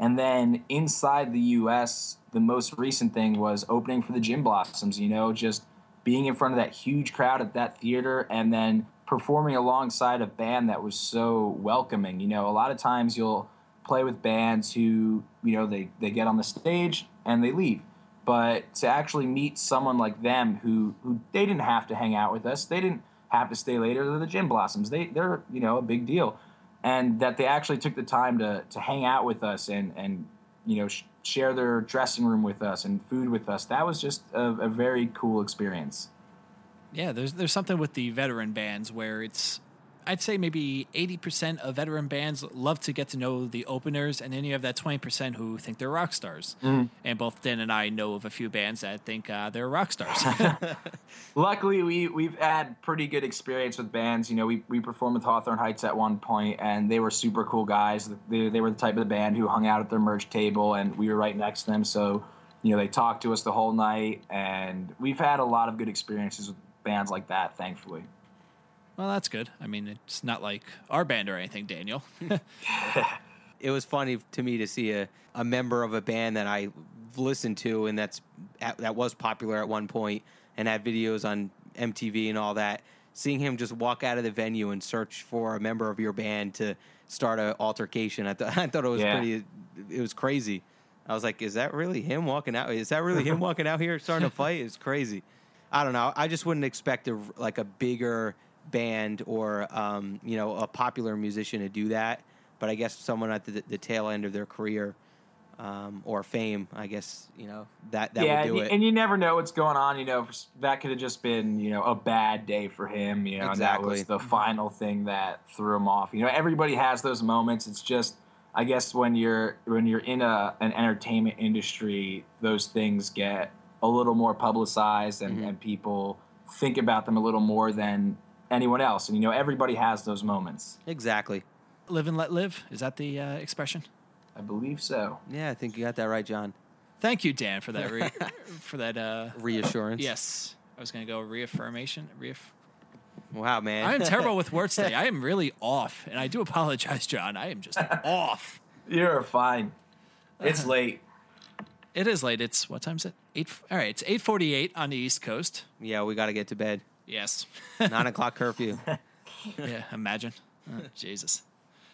S5: And then inside the U S, the most recent thing was opening for the Gin Blossoms, you know, just being in front of that huge crowd at that theater and then performing alongside a band that was so welcoming. You know, a lot of times you'll play with bands who, you know, they, they get on the stage and they leave. But to actually meet someone like them who, who they didn't have to hang out with us, they didn't have to stay later, they're the Gin Blossoms. They, they're, you know, a big deal. And that they actually took the time to, to hang out with us and, and you know, sh- share their dressing room with us and food with us. That was just a, a very cool experience.
S2: Yeah, there's there's something with the veteran bands where it's, I'd say maybe eighty percent of veteran bands love to get to know the openers, and then you have that twenty percent who think they're rock stars. Mm. And both Dan and I know of a few bands that think uh, they're rock stars.
S5: Luckily, we, we've had pretty good experience with bands. You know, we, we performed with Hawthorne Heights at one point, and they were super cool guys. They, they were the type of the band who hung out at their merch table, and we were right next to them. So, you know, they talked to us the whole night, and we've had a lot of good experiences with bands like that, thankfully.
S2: Well, that's good. I mean, it's not like our band or anything, Daniel.
S4: It was funny to me to see a, a member of a band that I listened to and that's that was popular at one point and had videos on M T V and all that, seeing him just walk out of the venue and search for a member of your band to start an altercation. I, th- I thought it was yeah. pretty, it was crazy. I was like, is that really him walking out? Is that really him walking out here starting a fight? It's crazy. I don't know. I just wouldn't expect a, like a bigger band or um, you know, a popular musician to do that, but I guess someone at the, the tail end of their career um, or fame, I guess, you know, that that
S5: yeah,
S4: would do
S5: and
S4: it.
S5: And you never know what's going on. You know, that could have just been, you know, a bad day for him. You know,
S4: exactly.
S5: And that was the final thing that threw him off. You know, everybody has those moments. It's just, I guess, when you're when you're in a an entertainment industry, those things get a little more publicized, and, mm-hmm. and people think about them a little more than anyone else. And, you know, everybody has those moments.
S4: Exactly.
S2: Live and let live. Is that the uh, expression?
S5: I believe so.
S4: Yeah, I think you got that right, John.
S2: Thank you, Dan, for that re- for that uh,
S4: reassurance.
S2: Yes. I was going to go reaffirmation. Reaff-
S4: wow, man.
S2: I am terrible with words today. I am really off. And I do apologize, John. I am just off.
S5: You're fine. It's late.
S2: It is late. It's, what time is it? Eight. All right. It's eight forty-eight on the East Coast.
S4: Yeah, we got to get to bed.
S2: Yes.
S4: Nine o'clock curfew.
S2: Yeah, imagine. Oh, Jesus.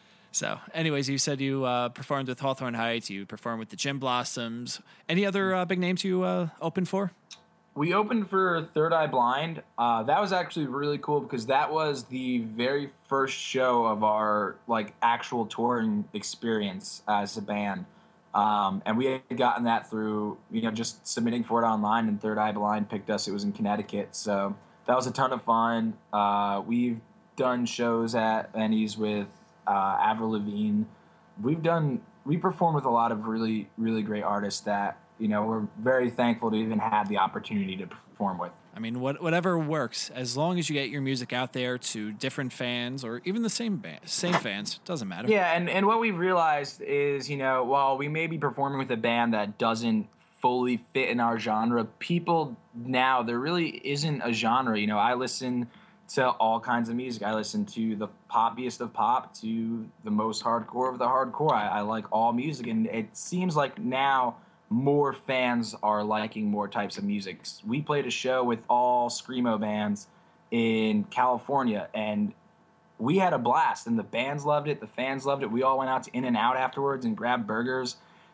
S2: So, anyways, you said you uh, performed with Hawthorne Heights. You performed with the Gin Blossoms. Any other uh, big names you uh, opened for?
S5: We opened for Third Eye Blind. Uh, that was actually really cool because that was the very first show of our like actual touring experience as a band. Um, and we had gotten that through, you know, just submitting for it online, and Third Eye Blind picked us. It was in Connecticut. So that was a ton of fun. Uh, we've done shows at Benny's with uh, Avril Lavigne. We've done, we perform with a lot of really, really great artists that, you know, we're very thankful to even have the opportunity to perform with.
S2: I mean, what, whatever works, as long as you get your music out there to different fans or even the same band, same fans, doesn't matter.
S5: Yeah, and, and what we've realized is, you know, while we may be performing with a band that doesn't fully fit in our genre, people now, there really isn't a genre. You know, I listen to all kinds of music. I listen to the poppiest of pop to the most hardcore of the hardcore. I, I like all music, and it seems like now more fans are liking more types of music. We played a show with all screamo bands in California, and we had a blast, and the bands loved it, the fans loved it. We all went out to In-N-Out afterwards and grabbed burgers.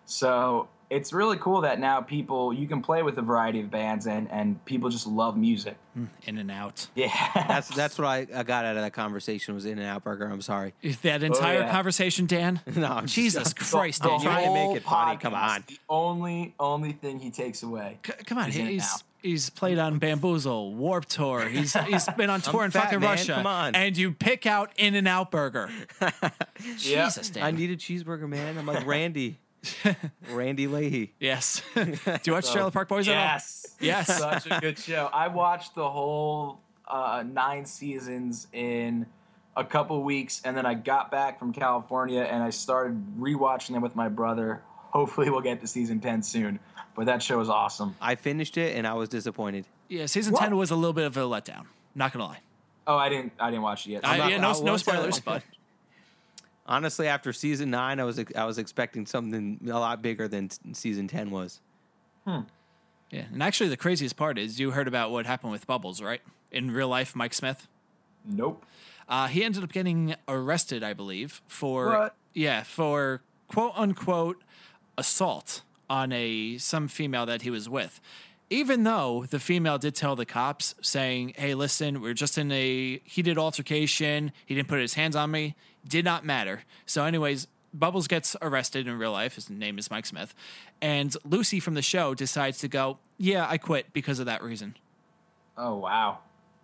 S5: So it's really cool that now people, you can play with a variety of bands, and, and people just love music.
S2: In-N-Out.
S5: Yeah.
S4: That's that's what I, I got out of that conversation was In-N-Out Burger. I'm sorry.
S2: That entire
S5: Oh, yeah.
S2: conversation, Dan?
S4: No, I'm
S2: Jesus
S4: just-
S2: Christ,
S5: The
S2: Dan.
S4: trying to
S5: whole
S4: make it funny,
S5: podcast,
S4: come on.
S5: The only, only thing he takes away.
S2: C- come on,
S5: is In-N-Out.
S2: he's he's played on Bamboozle, Warped Tour. He's he's been on tour in
S4: fat,
S2: fucking
S4: man.
S2: Russia.
S4: Come on.
S2: And you pick out In-N-Out Burger. Jesus, Dan.
S4: I need a cheeseburger, man. I'm like Randy. Randy Leahy.
S2: Yes. Do you watch Trailer Park Boys at all?
S5: Yes.
S2: Yes.
S5: Such a good show. I watched the whole uh, nine seasons in a couple weeks, and then I got back from California, and I started rewatching them with my brother. Hopefully we'll get to season ten soon. But that show is awesome.
S4: I finished it and I was disappointed.
S2: Yeah, season
S5: What?
S2: ten was a little bit of a letdown. Not gonna lie.
S5: Oh, I didn't I didn't watch it yet.
S2: I,
S5: I'm not-
S2: yeah, no,
S4: I
S2: no
S4: was-
S2: spoilers, but
S4: Honestly, after season nine, I was ex- I was expecting something a lot bigger than t- season ten was.
S2: Yeah, and actually, the craziest part is you heard about what happened with Bubbles, right? In real life, Mike Smith.
S5: Nope.
S2: Uh, he ended up getting arrested, I believe, for
S5: What?
S2: yeah, for quote unquote assault on a some female that he was with. Even though the female did tell the cops, saying, "Hey, listen, we're just in a heated altercation. He didn't put his hands on me. Did not matter." So, anyways, Bubbles gets arrested in real life. His name is Mike Smith, and Lucy from the show decides to go, "Yeah, I quit because of that reason."
S5: Oh wow.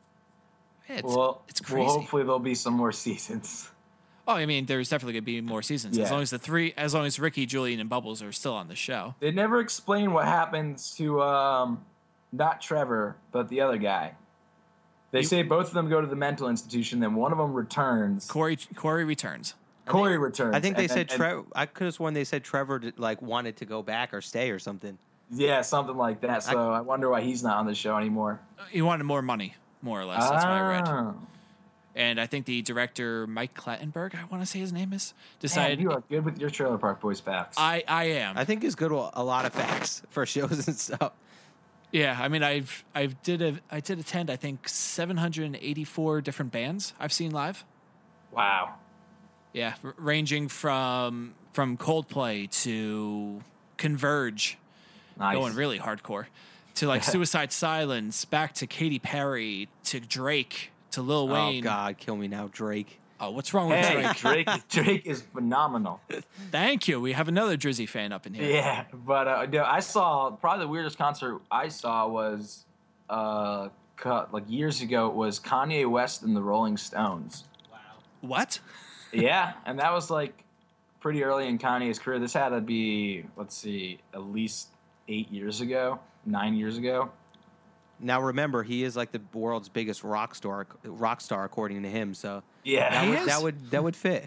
S2: It's,
S5: Well,
S2: it's crazy.
S5: well, hopefully there'll be some more seasons.
S2: Oh, I mean, there's definitely gonna be more seasons as
S5: Yeah.
S2: long as the three, as long as Ricky, Julian, and Bubbles are still on the show.
S5: They never explain what happens to um, not Trevor, but the other guy. They
S2: You-
S5: say both of them go to the mental institution, then one of them returns.
S2: Corey, Corey returns.
S5: Corey returns.
S4: I think they
S5: and-
S4: said
S5: and-
S4: Trevor. I could have sworn they said Trevor did, like wanted to go back or stay or something.
S5: Yeah, something like that. So I, wonder why he's not on the show anymore.
S2: He wanted more money, more or less. That's what I read.
S5: Ah.
S2: And I think the director, Mike Clattenburg, I want to say his name is,
S5: Man,
S2: decided.
S5: you are good with your Trailer Park Boys facts.
S2: I, I am.
S4: I think he's good with a lot of facts for shows and stuff.
S2: Yeah, I mean, I've I did a I did attend I think seven hundred eighty-four different bands I've seen live.
S5: wow.
S2: Yeah, r- ranging from from Coldplay to Converge,
S5: Nice.
S2: going really hardcore, to like Suicide Silence, back to Katy Perry, to Drake, to Lil Wayne.
S4: Oh God, kill me now, Drake.
S2: Oh, what's wrong with
S5: Hey,
S2: Drake?
S5: Drake, Drake is phenomenal.
S2: Thank you. We have another Drizzy fan up in here.
S5: Yeah, but uh, no, I saw probably the weirdest concert I saw was uh, cut, like years ago. It was Kanye West and the Rolling Stones.
S2: What?
S5: Yeah, and that was like pretty early in Kanye's career. This had to be, let's see, at least eight years ago, nine years ago.
S4: Now remember, he is like the world's biggest rock star, rock star according to him. So
S5: Yeah,
S4: that
S2: He
S4: would,
S2: is?
S4: that would that would fit.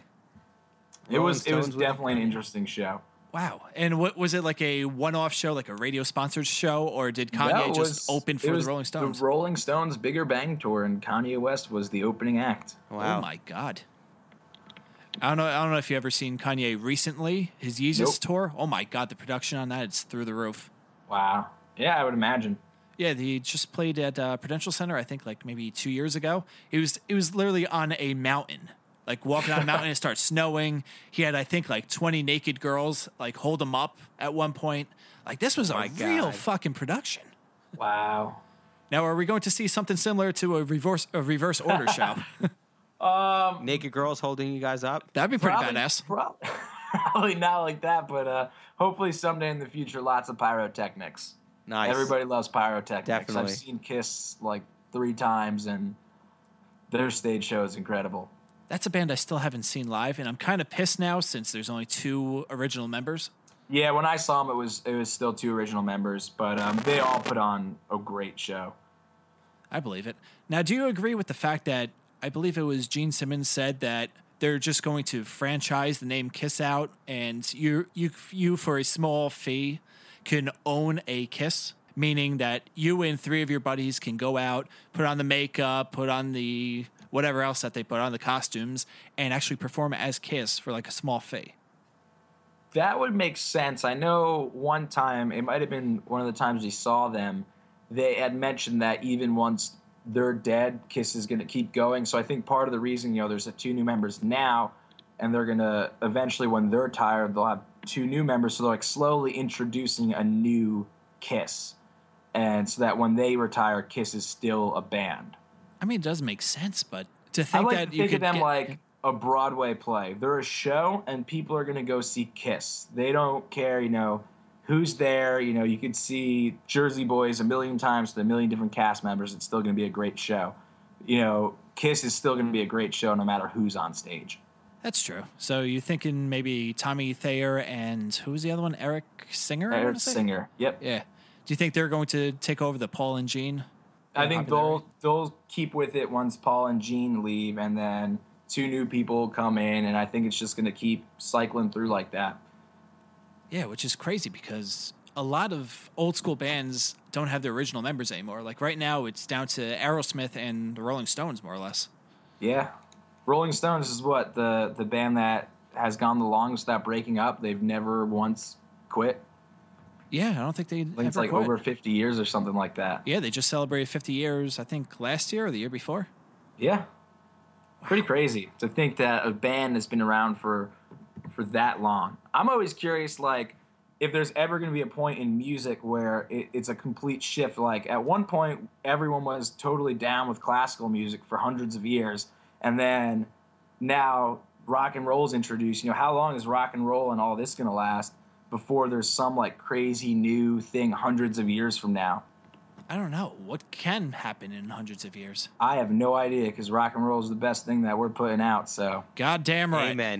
S5: it was. It was
S4: Stones would-
S5: definitely an interesting show.
S2: Wow. And what was it, like a one-off show, like a radio sponsored show, or did Kanye
S5: No, it
S2: just
S5: was-
S2: open
S5: it
S2: for
S5: was
S2: the Rolling Stones?
S5: The Rolling Stones Bigger Bang tour, and Kanye West was the opening act.
S4: Wow.
S2: Oh my god. I don't know. I don't know if you ever seen Kanye recently. His Yeezus
S5: Nope.
S2: tour. Oh my god, the production on that, it's through the roof.
S5: Wow. Yeah, I would imagine.
S2: Yeah, he just played at uh, Prudential Center. I think like maybe two years ago. It was it was literally on a mountain, like walking on a mountain. It starts snowing. He had I think like twenty naked girls like hold him up at one point. Like this was a
S4: my
S2: real
S4: God.
S2: fucking production.
S5: Wow.
S2: Now, are we going to see something similar to a reverse a reverse order show?
S5: Um,
S4: Naked girls holding you guys up.
S2: That'd be pretty
S5: probably,
S2: badass.
S5: prob- Probably not like that, but uh, hopefully someday in the future, lots of pyrotechnics.
S4: Nice.
S5: Everybody loves pyrotechnics.
S4: Definitely.
S5: I've seen Kiss like three times, and their stage show is incredible.
S2: That's a band I still haven't seen live, and I'm kind of pissed now since there's only two original members.
S5: Yeah, when I saw them, it was it was still two original members, but um, they all put on a great show.
S2: I believe it. Now, do you agree with the fact that I believe it was Gene Simmons said that they're just going to franchise the name Kiss out, and you you you for a small fee can own a Kiss, meaning that you and three of your buddies can go out, put on the makeup, put on the whatever else that they put on, the costumes, and actually perform as Kiss for like a small fee.
S5: That would make sense. I know one time, it might have been one of the times we saw them, they had mentioned that even once they're dead, Kiss is going to keep going. So I think part of the reason, you know, there's the two new members now, and they're going to eventually, when they're tired, they'll have two new members. So they're like slowly introducing a new Kiss. And so that when they retire, Kiss is still a band.
S2: I mean, it does make sense, but to
S5: I
S2: think
S5: like
S2: that
S5: to
S2: you
S5: think
S2: could
S5: of them
S2: get,
S5: like a Broadway play. They're a show, and people are going to go see Kiss. They don't care, you know, who's there. You know, you could see Jersey Boys a million times with a million different cast members. It's still going to be a great show. You know, Kiss is still going to be a great show no matter who's on stage.
S2: That's true. So you're thinking maybe Tommy Thayer and who's the other one? Eric Singer? I wanna
S5: Eric
S2: say?
S5: Singer. Yep.
S2: Yeah. Do you think they're going to take over the Paul and Gene?
S5: I think
S2: popularity?
S5: they'll they'll keep with it once Paul and Gene leave, and then two new people come in, and I think it's just going to keep cycling through like that.
S2: Yeah, which is crazy because a lot of old school bands don't have their original members anymore. Like right now, it's down to Aerosmith and the Rolling Stones, more or less.
S5: Yeah. Rolling Stones is what the the band that has gone the longest without breaking up. They've never once quit.
S2: Yeah, I don't think they
S5: I think
S2: ever
S5: it's like
S2: quit.
S5: over fifty years or something like that.
S2: Yeah, they just celebrated fifty years, I think, last year or the year before.
S5: Yeah. Pretty crazy to think that a band has been around for for that long. I'm always curious, like, if there's ever going to be a point in music where it, it's a complete shift. Like, at one point, everyone was totally down with classical music for hundreds of years, and then now rock and roll is introduced. You know, how long is rock and roll and all this going to last before there's some, like, crazy new thing hundreds of years from now?
S2: I don't know. What can happen in hundreds of years?
S5: I have no idea, because rock and roll is the best thing that we're putting out, so.
S2: Goddamn right.
S4: Amen.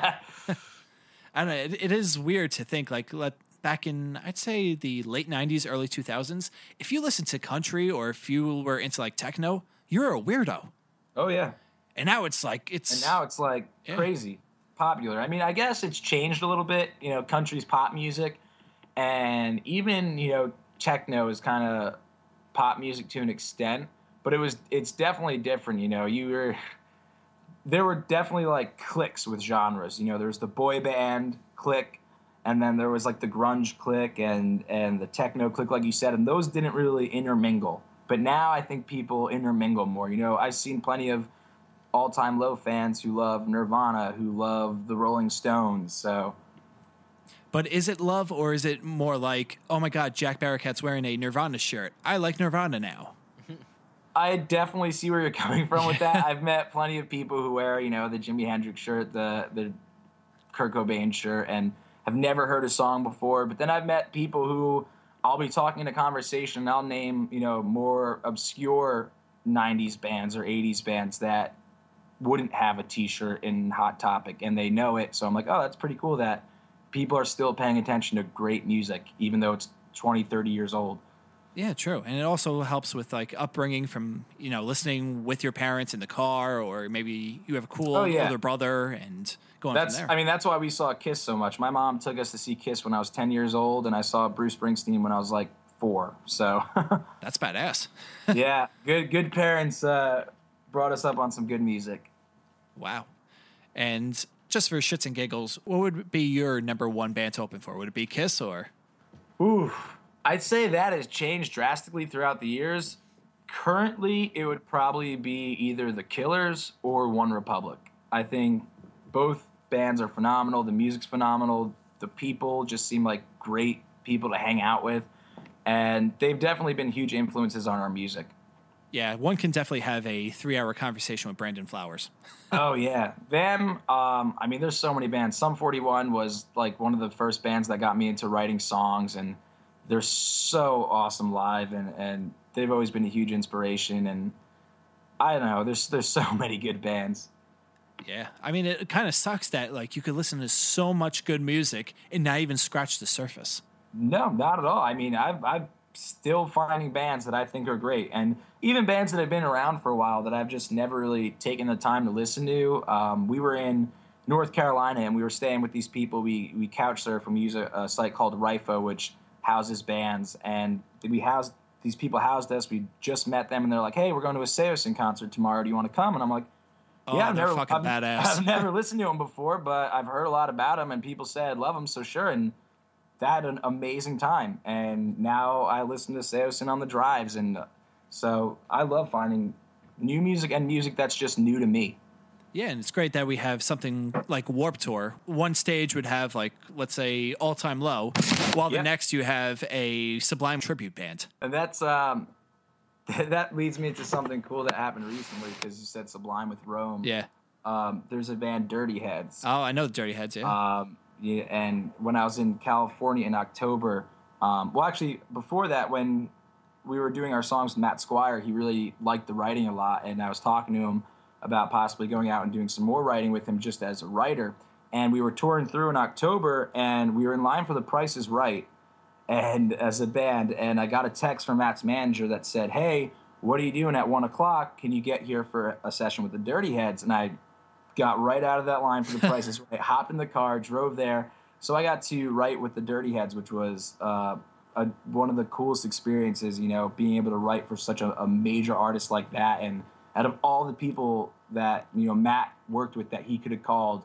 S2: I don't know. It, it is weird to think, like, let, back in, I'd say, the late nineties, early two thousands, if you listen to country or if you were into, like, techno, you're a weirdo.
S5: Oh, yeah.
S2: And now it's like, it's...
S5: And now it's, like,
S2: Yeah.
S5: crazy popular. I mean, I guess it's changed a little bit. You know, country's pop music, and even, you know, techno is kind of pop music to an extent, but it was, it's definitely different. You know, you were... There were definitely, like, cliques with genres. You know, there was the boy band clique, and then there was, like, the grunge clique and, and the techno clique, like you said, and those didn't really intermingle. But now I think people intermingle more. You know, I've seen plenty of all-time low fans who love Nirvana, who love the Rolling Stones, so...
S2: But is it love, or is it more like, oh, my God, Jack Barricat's wearing a Nirvana shirt. I like Nirvana now.
S5: I definitely see where you're coming from with that. I've met plenty of people who wear, you know, the Jimi Hendrix shirt, the the Kurt Cobain shirt, and have never heard a song before. But then I've met people who I'll be talking in a conversation, and I'll name, you know, more obscure nineties bands or eighties bands that wouldn't have a T-shirt in Hot Topic, and they know it. So I'm like, oh, that's pretty cool that people are still paying attention to great music, even though it's twenty, thirty years old.
S2: Yeah, true. And it also helps with, like, upbringing from, you know, listening with your parents in the car, or maybe you have a cool
S5: Oh, yeah.
S2: older brother and going
S5: That's,
S2: from there.
S5: I mean, that's why we saw Kiss so much. My mom took us to see Kiss when I was ten years old, and I saw Bruce Springsteen when I was like four. So,
S2: That's badass.
S5: yeah, good good parents uh, brought us up on some good music.
S2: Wow. And just for shits and giggles, what would be your number one band to open for? Would it be Kiss or?
S5: Ooh, I'd say that has changed drastically throughout the years. Currently, it would probably be either The Killers or One Republic. I think both bands are phenomenal. The music's phenomenal. The people just seem like great people to hang out with. And they've definitely been huge influences on our music.
S2: Yeah, one can definitely have a three-hour conversation with Brandon Flowers.
S5: Oh, yeah. Them, um, I mean, there's so many bands. Sum forty-one was like one of the first bands that got me into writing songs, and they're so awesome live, and, and they've always been a huge inspiration. And I don't know, there's there's so many good bands.
S2: Yeah, I mean, it kind of sucks that, like, you could listen to so much good music and not even scratch the surface.
S5: No, not at all. I mean, I've I've still finding bands that I think are great, and even bands that have been around for a while that I've just never really taken the time to listen to. Um, we were in North Carolina, and we were staying with these people. We we couch surf, and we use a, a site called Rifo, which houses bands, and we housed these people housed us. We just met them, and they're like, "Hey, we're going to a Seosin concert tomorrow. Do you want to come?" And I'm like,
S2: Oh,
S5: "Yeah, I've
S2: they're
S5: never,
S2: fucking
S5: I've,
S2: badass."
S5: I've never listened to them before, but I've heard a lot about them, and people say I love them, so sure." And that had an amazing time, and now I listen to Seosin on the drives, and uh, so I love finding new music and music that's just new to me.
S2: Yeah, and it's great that we have something like Warped Tour. One stage would have, like, let's say, All Time Low, while the
S5: Yeah.
S2: next you have a Sublime tribute band.
S5: And that's um, that leads me to something cool that happened recently, because you said Sublime with Rome.
S2: Yeah.
S5: Um, there's a band, Dirty Heads.
S2: Oh, I know the Dirty Heads, yeah.
S5: Um, yeah, and when I was in California in October, um, well, actually, before that, when we were doing our songs with Matt Squire, he really liked the writing a lot, and I was talking to him about possibly going out and doing some more writing with him just as a writer. And we were touring through in October, and we were in line for The Price is Right, and as a band, and I got a text from Matt's manager that said, "Hey, what are you doing at one o'clock? Can you get here for a session with the Dirty Heads?" And I got right out of that line for The Price is Right, hopped in the car, drove there. So I got to write with the Dirty Heads, which was uh, a, one of the coolest experiences, you know, being able to write for such a, a major artist like that. And out of all the people that, you know, Matt worked with that he could have called,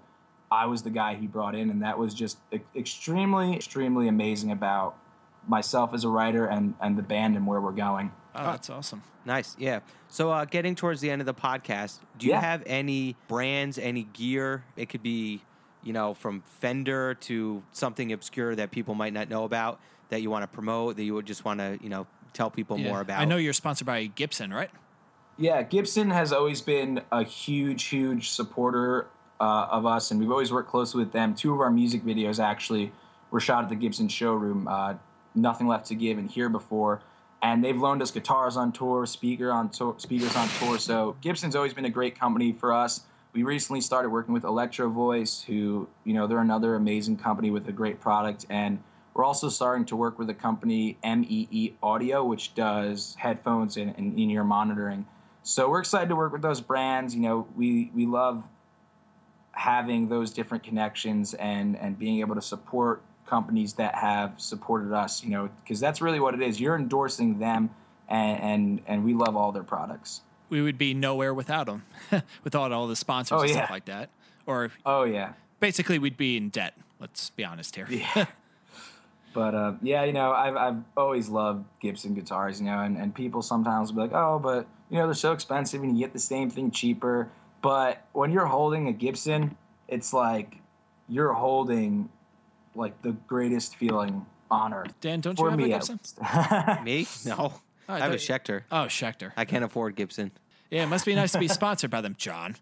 S5: I was the guy he brought in, and that was just e- extremely, extremely amazing about myself as a writer and, and the band and where we're going.
S2: Oh, that's awesome.
S4: Nice, yeah. So uh, getting towards the end of the podcast, do you
S5: Yeah.
S4: have any brands, any gear? It could be, you know, from Fender to something obscure that people might not know about that you want to promote, that you would just want to, you know, tell people
S2: Yeah.
S4: more about.
S2: I know you're sponsored by Gibson, right?
S5: Yeah, Gibson has always been a huge, huge supporter uh, of us, and we've always worked closely with them. Two of our music videos actually were shot at the Gibson showroom, uh, Nothing Left to Give and Here Before, and they've loaned us guitars on tour, speaker on tour, speakers on tour, so Gibson's always been a great company for us. We recently started working with Electro Voice, who, you know, they're another amazing company with a great product, and we're also starting to work with a company, M E E Audio, which does headphones and, and in-ear monitoring. So we're excited to work with those brands. You know, we we love having those different connections and and being able to support companies that have supported us. You know, because that's really what it is. You're endorsing them, and and, and we love all their products.
S2: We would be nowhere without them, without all the sponsors
S5: Oh,
S2: and
S5: yeah.
S2: stuff like that. Or
S5: Oh yeah.
S2: basically, we'd be in debt. Let's be honest here.
S5: Yeah. But uh, yeah, you know, I've I've always loved Gibson guitars, you know, and, and people sometimes will be like, oh, but you know, they're so expensive and you get the same thing cheaper. But when you're holding a Gibson, it's like you're holding like the greatest feeling on earth.
S2: Dan, don't
S5: For
S2: you have
S5: me,
S2: a
S5: at
S2: Gibson?
S5: least.
S4: Me? No.
S2: I
S4: I have a
S2: thought-
S4: Schecter.
S2: Oh, Schecter.
S4: I can't afford Gibson.
S2: Yeah, it must be nice to be sponsored by them, John.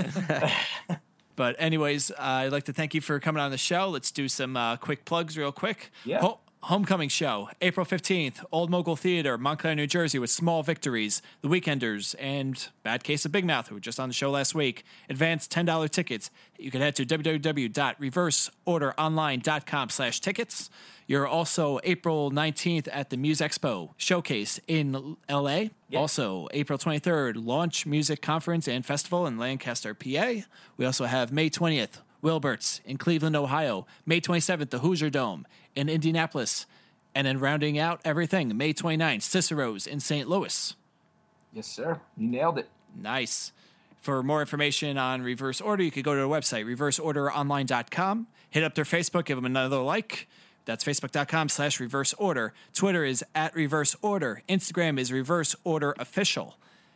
S2: But anyways, uh, I'd like to thank you for coming on the show. Let's do some uh, quick plugs real quick.
S5: Yeah.
S2: Ho- Homecoming show, April fifteenth, Old Mogul Theater, Montclair, New Jersey, with Small Victories, The Weekenders, and Bad Case of Big Mouth, who were just on the show last week. Advance ten dollars tickets. You can head to w w w dot reverse order online dot com slash tickets. You're also April nineteenth at the Muse Expo Showcase in L A.
S5: Yeah.
S2: Also, April twenty-third, Launch Music Conference and Festival in Lancaster, P A. We also have May twentieth, Wilbert's in Cleveland, Ohio. May twenty-seventh, the Hoosier Dome in Indianapolis. And then rounding out everything, May twenty-ninth, Cicero's in Saint Louis.
S5: Yes, sir. You nailed it.
S2: Nice. For more information on Reverse Order, you could go to their website, reverse order online dot com. Hit up their Facebook, give them another like. That's facebook.com slash reverse order. Twitter is at reverse order. Instagram is reverse order official.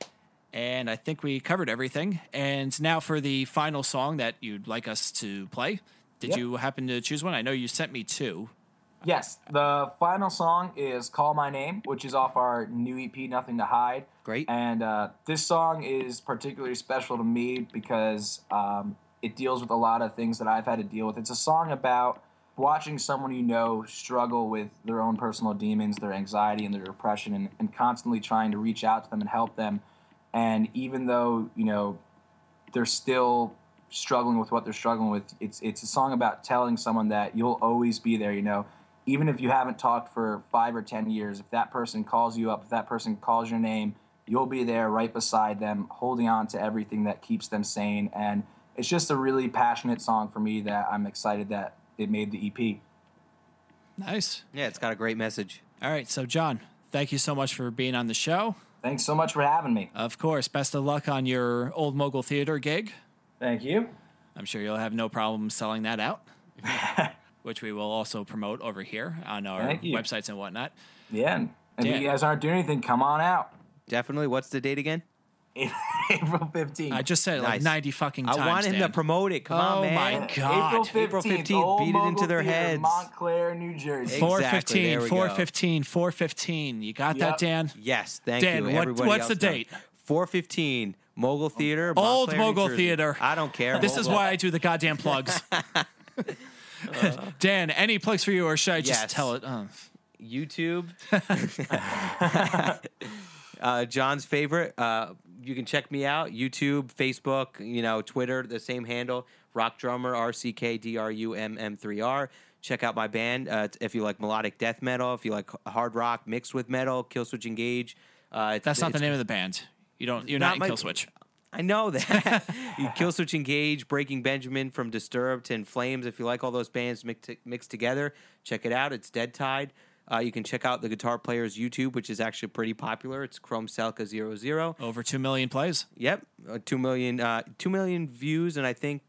S2: And I think we covered everything. And now for the final song that you'd like us to play. Did
S5: Yep.
S2: you happen to choose one? I know you sent me two.
S5: Yes, the final song is Call My Name, which is off our new E P, Nothing to Hide.
S4: Great.
S5: And uh, this song is particularly special to me because um, it deals with a lot of things that I've had to deal with. It's a song about watching someone you know struggle with their own personal demons, their anxiety and their depression, and, and constantly trying to reach out to them and help them. And even though, you know, they're still struggling with what they're struggling with, it's it's a song about telling someone that you'll always be there, you know. Even if you haven't talked for five or ten years, if that person calls you up, if that person calls your name, you'll be there right beside them, holding on to everything that keeps them sane. And it's just a really passionate song for me that I'm excited that it made the E P.
S2: Nice.
S4: Yeah, it's got a great message.
S2: All right. So, John, thank you so much for being on the show.
S5: Thanks so much for having me.
S2: Of course, best of luck on your Old Mogul Theater gig.
S5: Thank you.
S2: I'm sure you'll have no problem selling that out, which we will also promote over here on our
S5: Thank you.
S2: websites and whatnot.
S5: Yeah. And if
S2: Dan.
S5: you guys aren't doing anything, come on out.
S4: Definitely. What's the date again?
S5: April fifteenth.
S2: I just said it like
S4: Nice.
S2: ninety fucking times.
S4: I want him
S2: Dan.
S4: to promote it. Come
S2: Oh
S4: on, man.
S2: my God.
S5: April fifteenth.
S4: April fifteenth,
S5: Old
S4: beat it
S5: Mogul
S4: into their
S5: Theater,
S4: heads.
S5: Montclair, New Jersey.
S4: Four-
S2: four
S4: Exactly,
S2: fifteen,
S4: there we
S2: four
S4: go.
S2: fifteen, four fifteen. You got that,
S5: Yep.
S2: Dan?
S4: Yes, thank
S2: Dan,
S4: you.
S2: what-
S4: Everybody
S2: what's
S4: else
S2: the
S4: knows.
S2: date?
S4: four fifteen, Mogul Theater.
S2: Old
S4: Montclair, New
S2: Mogul
S4: Jersey.
S2: Theater.
S4: I don't care.
S2: This is
S4: Mogul.
S2: why I do the goddamn plugs. Dan, any plugs for you, or should I just
S4: Yes.
S2: tell it? Oh.
S4: YouTube. uh, John's favorite. Uh, you can check me out. YouTube, Facebook, you know, Twitter, the same handle. Rock Drummer, R C K D R U M M three R. Check out my band uh, if you like melodic death metal, if you like hard rock mixed with metal, Killswitch Engage. Uh,
S2: That's not the
S4: it's-
S2: name of the band. You don't. You're
S4: Not
S2: not, in
S4: my-
S2: Killswitch.
S4: I know that. You Killswitch Engage, Breaking Benjamin, from Disturbed to In Flames. If you like all those bands mixed, mixed together, check it out. It's Dead Tide. Uh, you can check out the Guitar Player's YouTube, which is actually pretty popular. It's Chrome Selka zero zero.
S2: Over two million plays.
S4: Yep, uh, two million, uh, two million views, and I think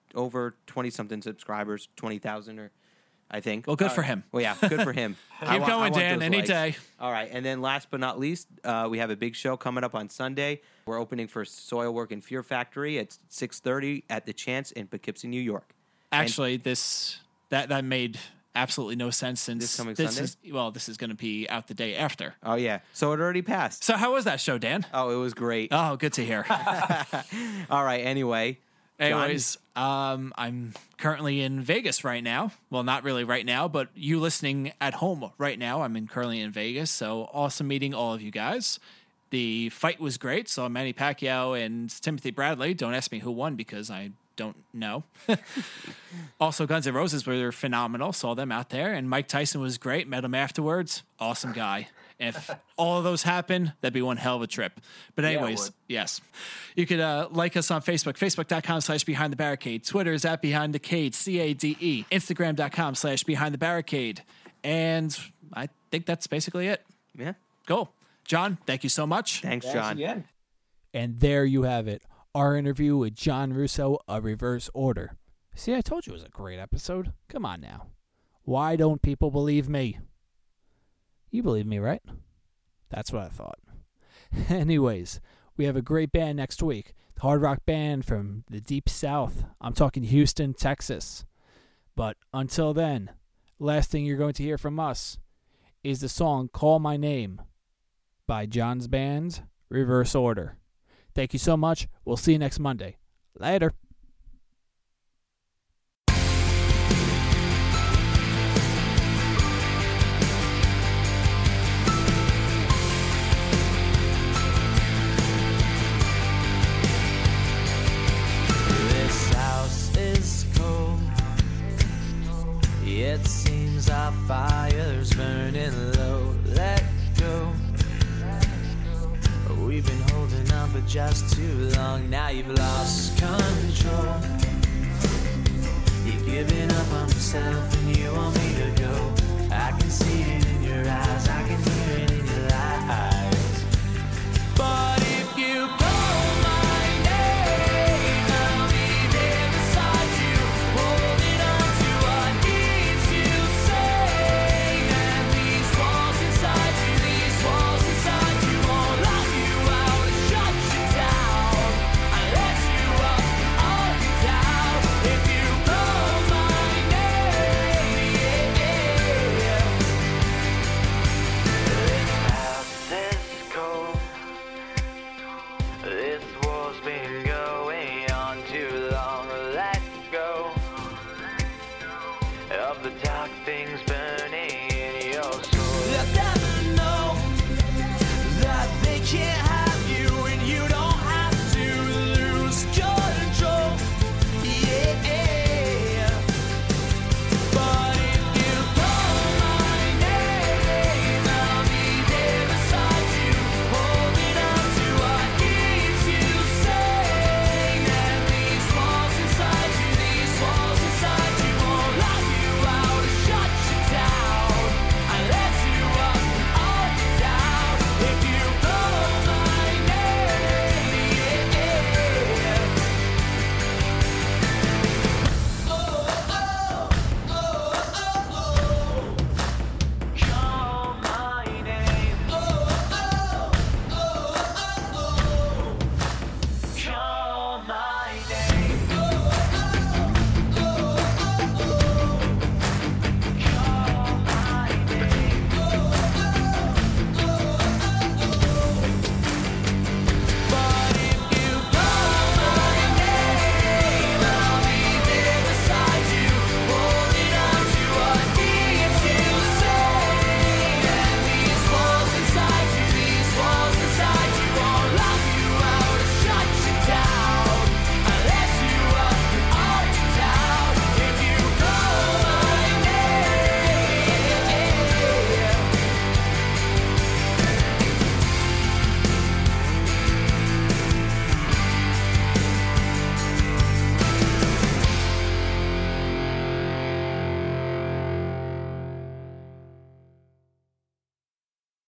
S4: over twenty something subscribers, twenty thousand or I think.
S2: Well, good for him.
S4: Well, yeah, good for him. I
S2: Keep
S4: wa- I
S2: going,
S4: want
S2: Dan.
S4: those
S2: Any
S4: likes.
S2: day.
S4: All right, and then last but not least, uh, we have a big show coming up on Sunday. We're opening for Soil Work and Fear Factory at six thirty at the Chance in Poughkeepsie, New York.
S2: Actually, this that that made absolutely no sense since
S4: This coming
S2: this
S4: Sunday?
S2: is well, this is going to be out the day after.
S4: Oh yeah, so it already passed.
S2: So how was that show, Dan?
S4: Oh, it was great.
S2: Oh, good to hear.
S4: All right, anyway. John?
S2: Anyways, um, I'm currently in Vegas right now. Well, not really right now, but you listening at home right now. I'm in, currently in Vegas. So awesome meeting all of you guys. The fight was great. Saw Manny Pacquiao and Timothy Bradley. Don't ask me who won because I don't know. Also, Guns N' Roses were phenomenal. Saw them out there. And Mike Tyson was great. Met him afterwards. Awesome guy. If all of those happen, that'd be one hell of a trip. But
S5: Yeah, it
S2: anyways,
S5: would.
S2: yes. You could uh, like us on Facebook, facebook.com slash Behind the Barricade. Twitter is at Behind the Cade, C A D E. Instagram.com slash Behind the Barricade. And I think that's basically it.
S4: Yeah.
S2: Cool. John, thank you so much.
S4: Thanks,
S5: Thanks
S4: John.
S5: again.
S2: And there you have it. Our interview with John Russo of Reverse Order. See, I told you it was a great episode. Come on now. Why don't people believe me? You believe me, right? That's what I thought. Anyways, we have a great band next week. The hard rock band from the deep south. I'm talking Houston, Texas. But until then, last thing you're going to hear from us is the song Call My Name by John's band, Reverse Order. Thank you so much. We'll see you next Monday. Later.
S3: This house is cold. It seems our fire's burning low. Let go. We've been holding on for just too long. Now you've lost control.